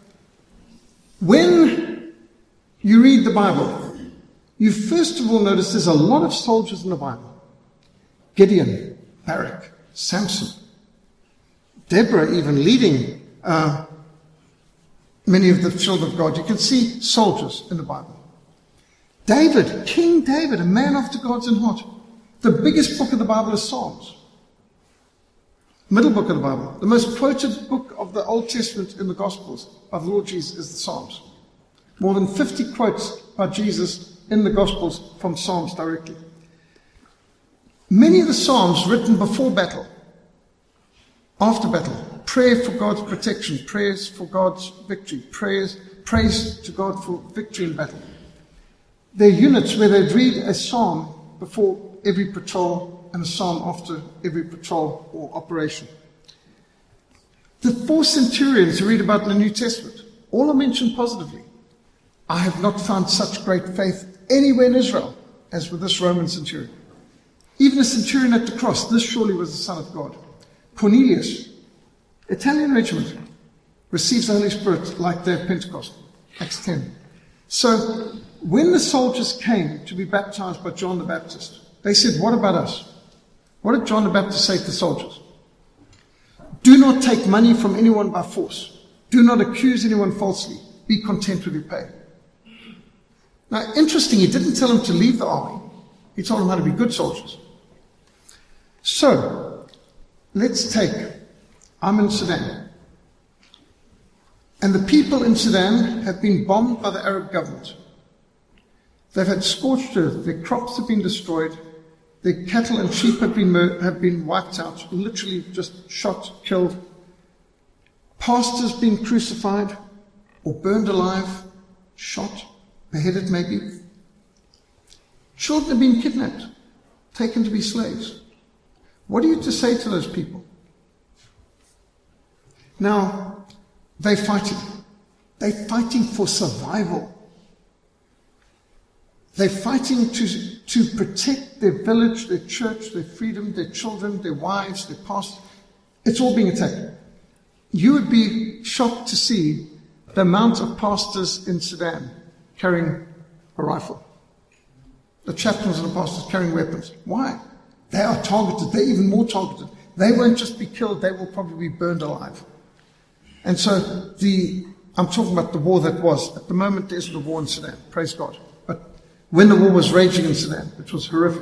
when you read the Bible, you first of all notice there's a lot of soldiers in the Bible. Gideon, Barak, Samson, Deborah even leading many of the children of God. You can see soldiers in the Bible. David, King David, a man after God's own heart. The biggest book of the Bible is Psalms. Middle book of the Bible. The most quoted book of the Old Testament in the Gospels by the Lord Jesus is the Psalms. More than 50 quotes by Jesus in the Gospels from Psalms directly. Many of the Psalms written before battle, after battle, prayer for God's protection, prayers for God's victory, praise to God for victory in battle. There are units where they'd read a psalm before every patrol and a psalm after every patrol or operation. The 4 centurions you read about in the New Testament, all are mentioned positively. I have not found such great faith anywhere in Israel as with this Roman centurion. Even a centurion at the cross, this surely was the Son of God. Cornelius, Italian regiment, receives the Holy Spirit like day of Pentecost, Acts 10. So when the soldiers came to be baptized by John the Baptist, they said, what about us? What did John the Baptist say to the soldiers? Do not take money from anyone by force. Do not accuse anyone falsely. Be content with your pay. Now, interesting, he didn't tell them to leave the army. He told them how to be good soldiers. So, let's take, I'm in Sudan. And the people in Sudan have been bombed by the Arab government. They've had scorched earth. Their crops have been destroyed. Their cattle and sheep have been wiped out, literally just shot, killed. Pastors been crucified or burned alive, shot, beheaded maybe. Children have been kidnapped, taken to be slaves. What are you to say to those people? Now, they're fighting. They're fighting for survival. They're fighting to protect their village, their church, their freedom, their children, their wives, their past. It's all being attacked. You would be shocked to see the amount of pastors in Sudan carrying a rifle. The chaplains and the pastors carrying weapons. Why? They are targeted. They're even more targeted. They won't just be killed, they will probably be burned alive. And so I'm talking about the war that was. At the moment, there isn't a war in Sudan. Praise God. But when the war was raging in Sudan, it was horrific.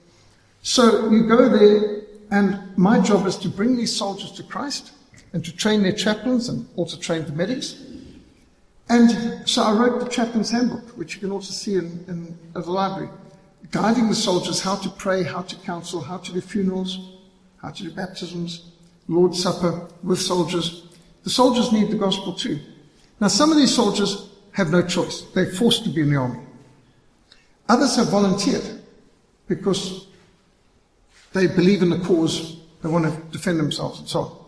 So you go there, and my job is to bring these soldiers to Christ and to train their chaplains and also train the medics. And so I wrote the chaplain's handbook, which you can also see at the library, guiding the soldiers how to pray, how to counsel, how to do funerals, how to do baptisms, Lord's Supper with soldiers. The soldiers need the gospel too. Now, some of these soldiers have no choice. They're forced to be in the army. Others have volunteered because they believe in the cause, they want to defend themselves and so on.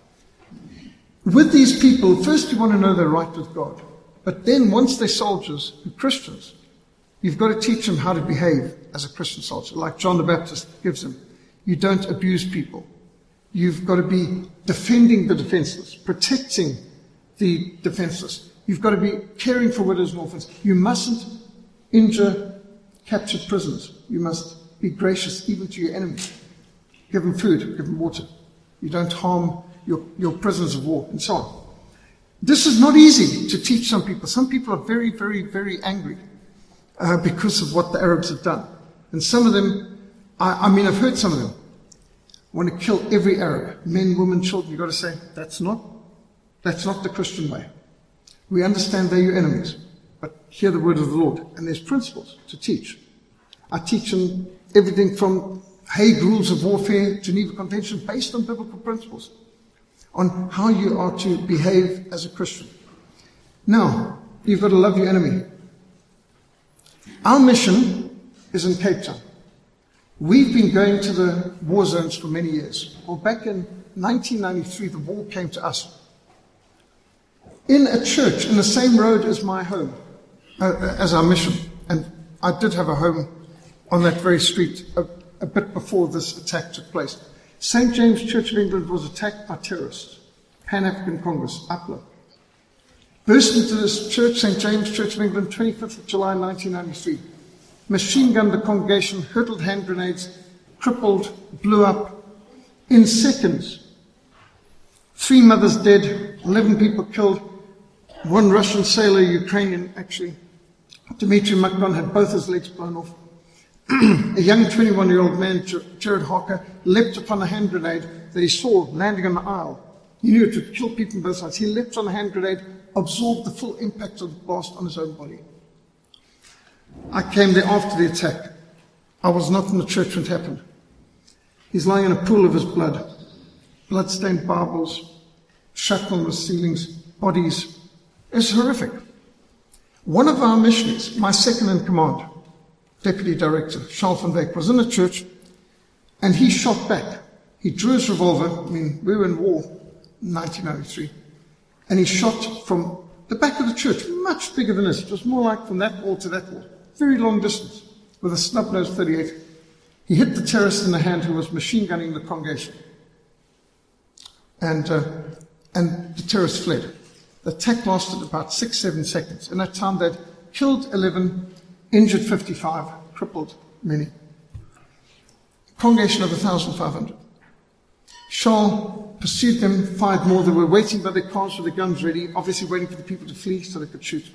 With these people, first you want to know they're right with God. But then once they're soldiers, they're Christians, you've got to teach them how to behave as a Christian soldier, like John the Baptist gives them. You don't abuse people. You've got to be defending the defenseless, protecting the defenseless. You've got to be caring for widows and orphans. You mustn't injure captured prisoners. You must be gracious even to your enemies. Give them food, give them water. You don't harm your prisoners of war, and so on. This is not easy to teach some people. Some people are very, very, very angry because of what the Arabs have done. And some of them, I've heard some of them want to kill every Arab, men, women, children. You've got to say, that's not the Christian way. We understand they're your enemies, but hear the word of the Lord. And there's principles to teach. I teach them everything from Hague Rules of Warfare, Geneva Convention, based on biblical principles, on how you are to behave as a Christian. Now, you've got to love your enemy. Our mission is in Cape Town. We've been going to the war zones for many years. Well, back in 1993, the war came to us. In a church, in the same road as my home, as our mission. And I did have a home on that very street a bit before this attack took place. St. James Church of England was attacked by terrorists. Pan-African Congress, UPLA. Burst into this church, St. James Church of England, 25th of July 1993. Machine gunned the congregation, hurled hand grenades, crippled, blew up. In seconds, 3 mothers dead, 11 people killed, 1 Russian sailor, Ukrainian actually. Dmitry Makron had both his legs blown off. A young 21-year-old man, Jared Harker, leapt upon a hand grenade that he saw landing on the aisle. He knew it would kill people on both sides. He leapt on a hand grenade, absorbed the full impact of the blast on his own body. I came there after the attack. I was not in the church when it happened. He's lying in a pool of his blood. Blood-stained Bibles, shrapnel on the ceilings, bodies. It's horrific. One of our missionaries, my second in command, Deputy Director, Charles van Dijk, was in the church And he shot back. He drew his revolver. I mean, we were in war in 1993. And he shot from the back of the church, much bigger than this. It was more like from that wall to that wall. Very long distance, with a snub-nosed .38. He hit the terrorist in the hand who was machine gunning the congregation. And the terrorist fled. The attack lasted about 6-7 seconds. In that time, they'd killed 11, injured 55, crippled many. Congregation of 1,500. Charles pursued them, fired more. They were waiting by their cars with their guns ready, obviously waiting for the people to flee so they could shoot.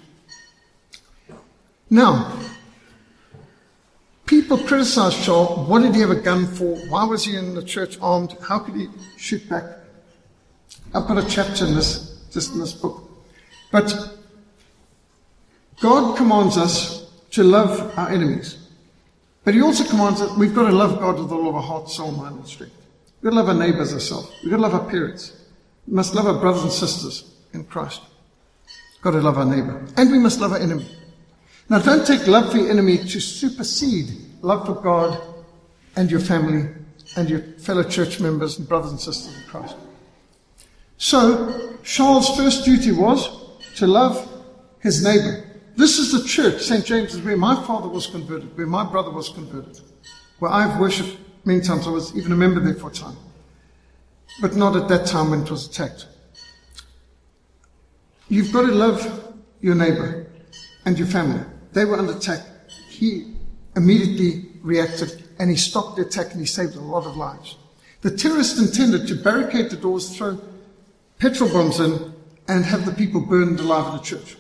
Now, people criticized Charles. What did he have a gun for? Why was he in the church armed? How could he shoot back? I've got a chapter in this, just in this book. But God commands us to love our enemies. But he also commands us, we've got to love God with all of our heart, soul, mind, and strength. We've got to love our neighbors ourselves. We've got to love our parents. We must love our brothers and sisters in Christ. We've got to love our neighbor. And we must love our enemy. Now, don't take love for your enemy to supersede love for God and your family and your fellow church members and brothers and sisters in Christ. So, Charles' first duty was to love his neighbor. This is the church, St. James, is where my father was converted, where my brother was converted, where I've worshipped many times. I was even a member there for a time, but not at that time when it was attacked. You've got to love your neighbor and your family. They were under attack. He immediately reacted and he stopped the attack and he saved a lot of lives. The terrorists intended to barricade the doors, throw petrol bombs in, and have the people burned alive in the church.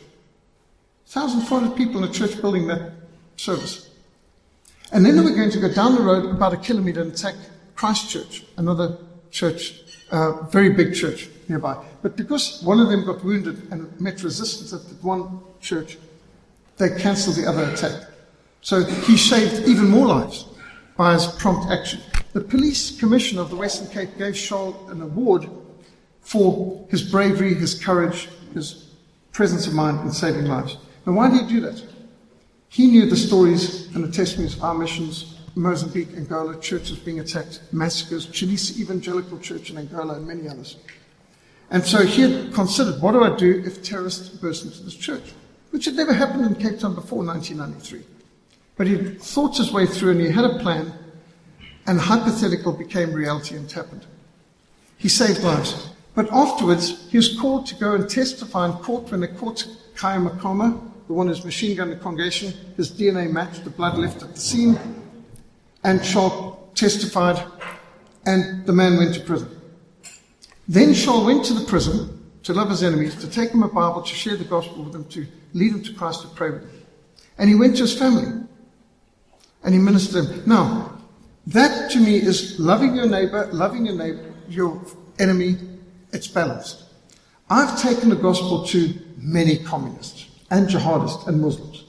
1,400 people in a church building that service. And then they were going to go down the road about 1 kilometer and attack Christ Church, another church, very big church nearby. But because one of them got wounded and met resistance at one church, they cancelled the other attack. So he saved even more lives by his prompt action. The police commission of the Western Cape gave Charles an award for his bravery, his courage, his presence of mind in saving lives. Now, why did he do that? He knew the stories and the testimonies of our missions, Mozambique, Angola, churches being attacked, massacres, Chalisa Evangelical Church in Angola, and many others. And so he had considered, what do I do if terrorists burst into this church? Which had never happened in Cape Town before 1993. But he thought his way through and he had a plan, and hypothetical became reality and it happened. He saved lives. But afterwards, he was called to go and testify in court when they caught Kaya Makoma, the one who's machine gunned the congregation. His DNA matched, the blood left at the scene. And Charles testified, and the man went to prison. Then Charles went to the prison to love his enemies, to take them a Bible, to share the gospel with them, to lead them to Christ, to pray with them. And he went to his family, and he ministered to them. Now, that to me is loving your neighbor, your enemy. It's balanced. I've taken the gospel to many communists and jihadists and Muslims.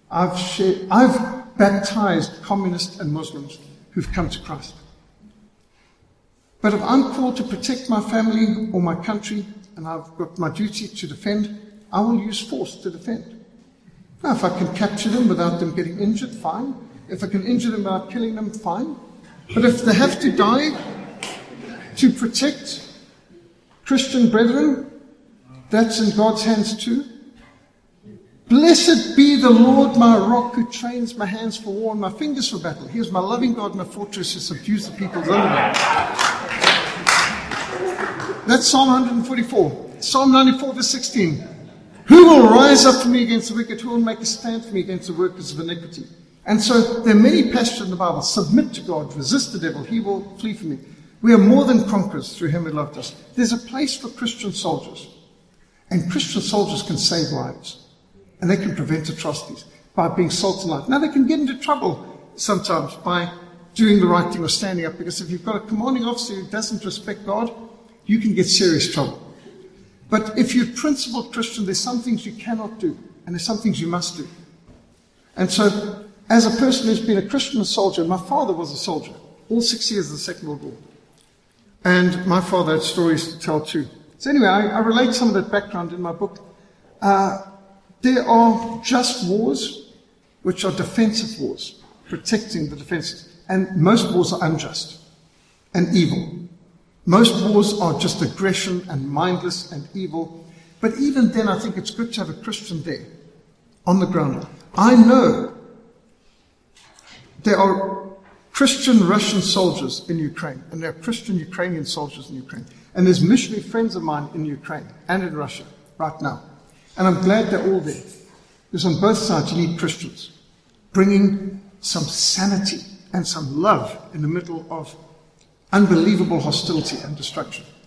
I've baptized communists and Muslims who've come to Christ. But if I'm called to protect my family or my country, and I've got my duty to defend, I will use force to defend. Now, if I can capture them without them getting injured, fine. If I can injure them without killing them, fine. But if they have to die to protect Christian brethren, that's in God's hands too. Blessed be the Lord my rock, who trains my hands for war and my fingers for battle. He is my loving God, my fortress, who subdues the peoples under me. That's Psalm 144. Psalm 94 verse 16. Who will rise up for me against the wicked? Who will make a stand for me against the workers of iniquity? And so there are many passages in the Bible. Submit to God, resist the devil, he will flee from you. We are more than conquerors through him who loved us. There's a place for Christian soldiers. And Christian soldiers can save lives. And they can prevent atrocities by being salt and light. Now, they can get into trouble sometimes by doing the right thing or standing up. Because if you've got a commanding officer who doesn't respect God, you can get serious trouble. But if you're a principled Christian, there's some things you cannot do. And there's some things you must do. And so, as a person who's been a Christian soldier, my father was a soldier. All 6 years of the Second World War. And my father had stories to tell too. So anyway, I relate some of that background in my book. There are just wars, which are defensive wars, protecting the defenses. And most wars are unjust. and evil. Most wars are just aggression and mindless and evil. But even then, I think it's good to have a Christian there on the ground. I know there are Christian Russian soldiers in Ukraine, and there are Christian Ukrainian soldiers in Ukraine. And there's missionary friends of mine in Ukraine and in Russia right now. And I'm glad they're all there. Because on both sides you need Christians bringing some sanity and some love in the middle of unbelievable hostility and destruction.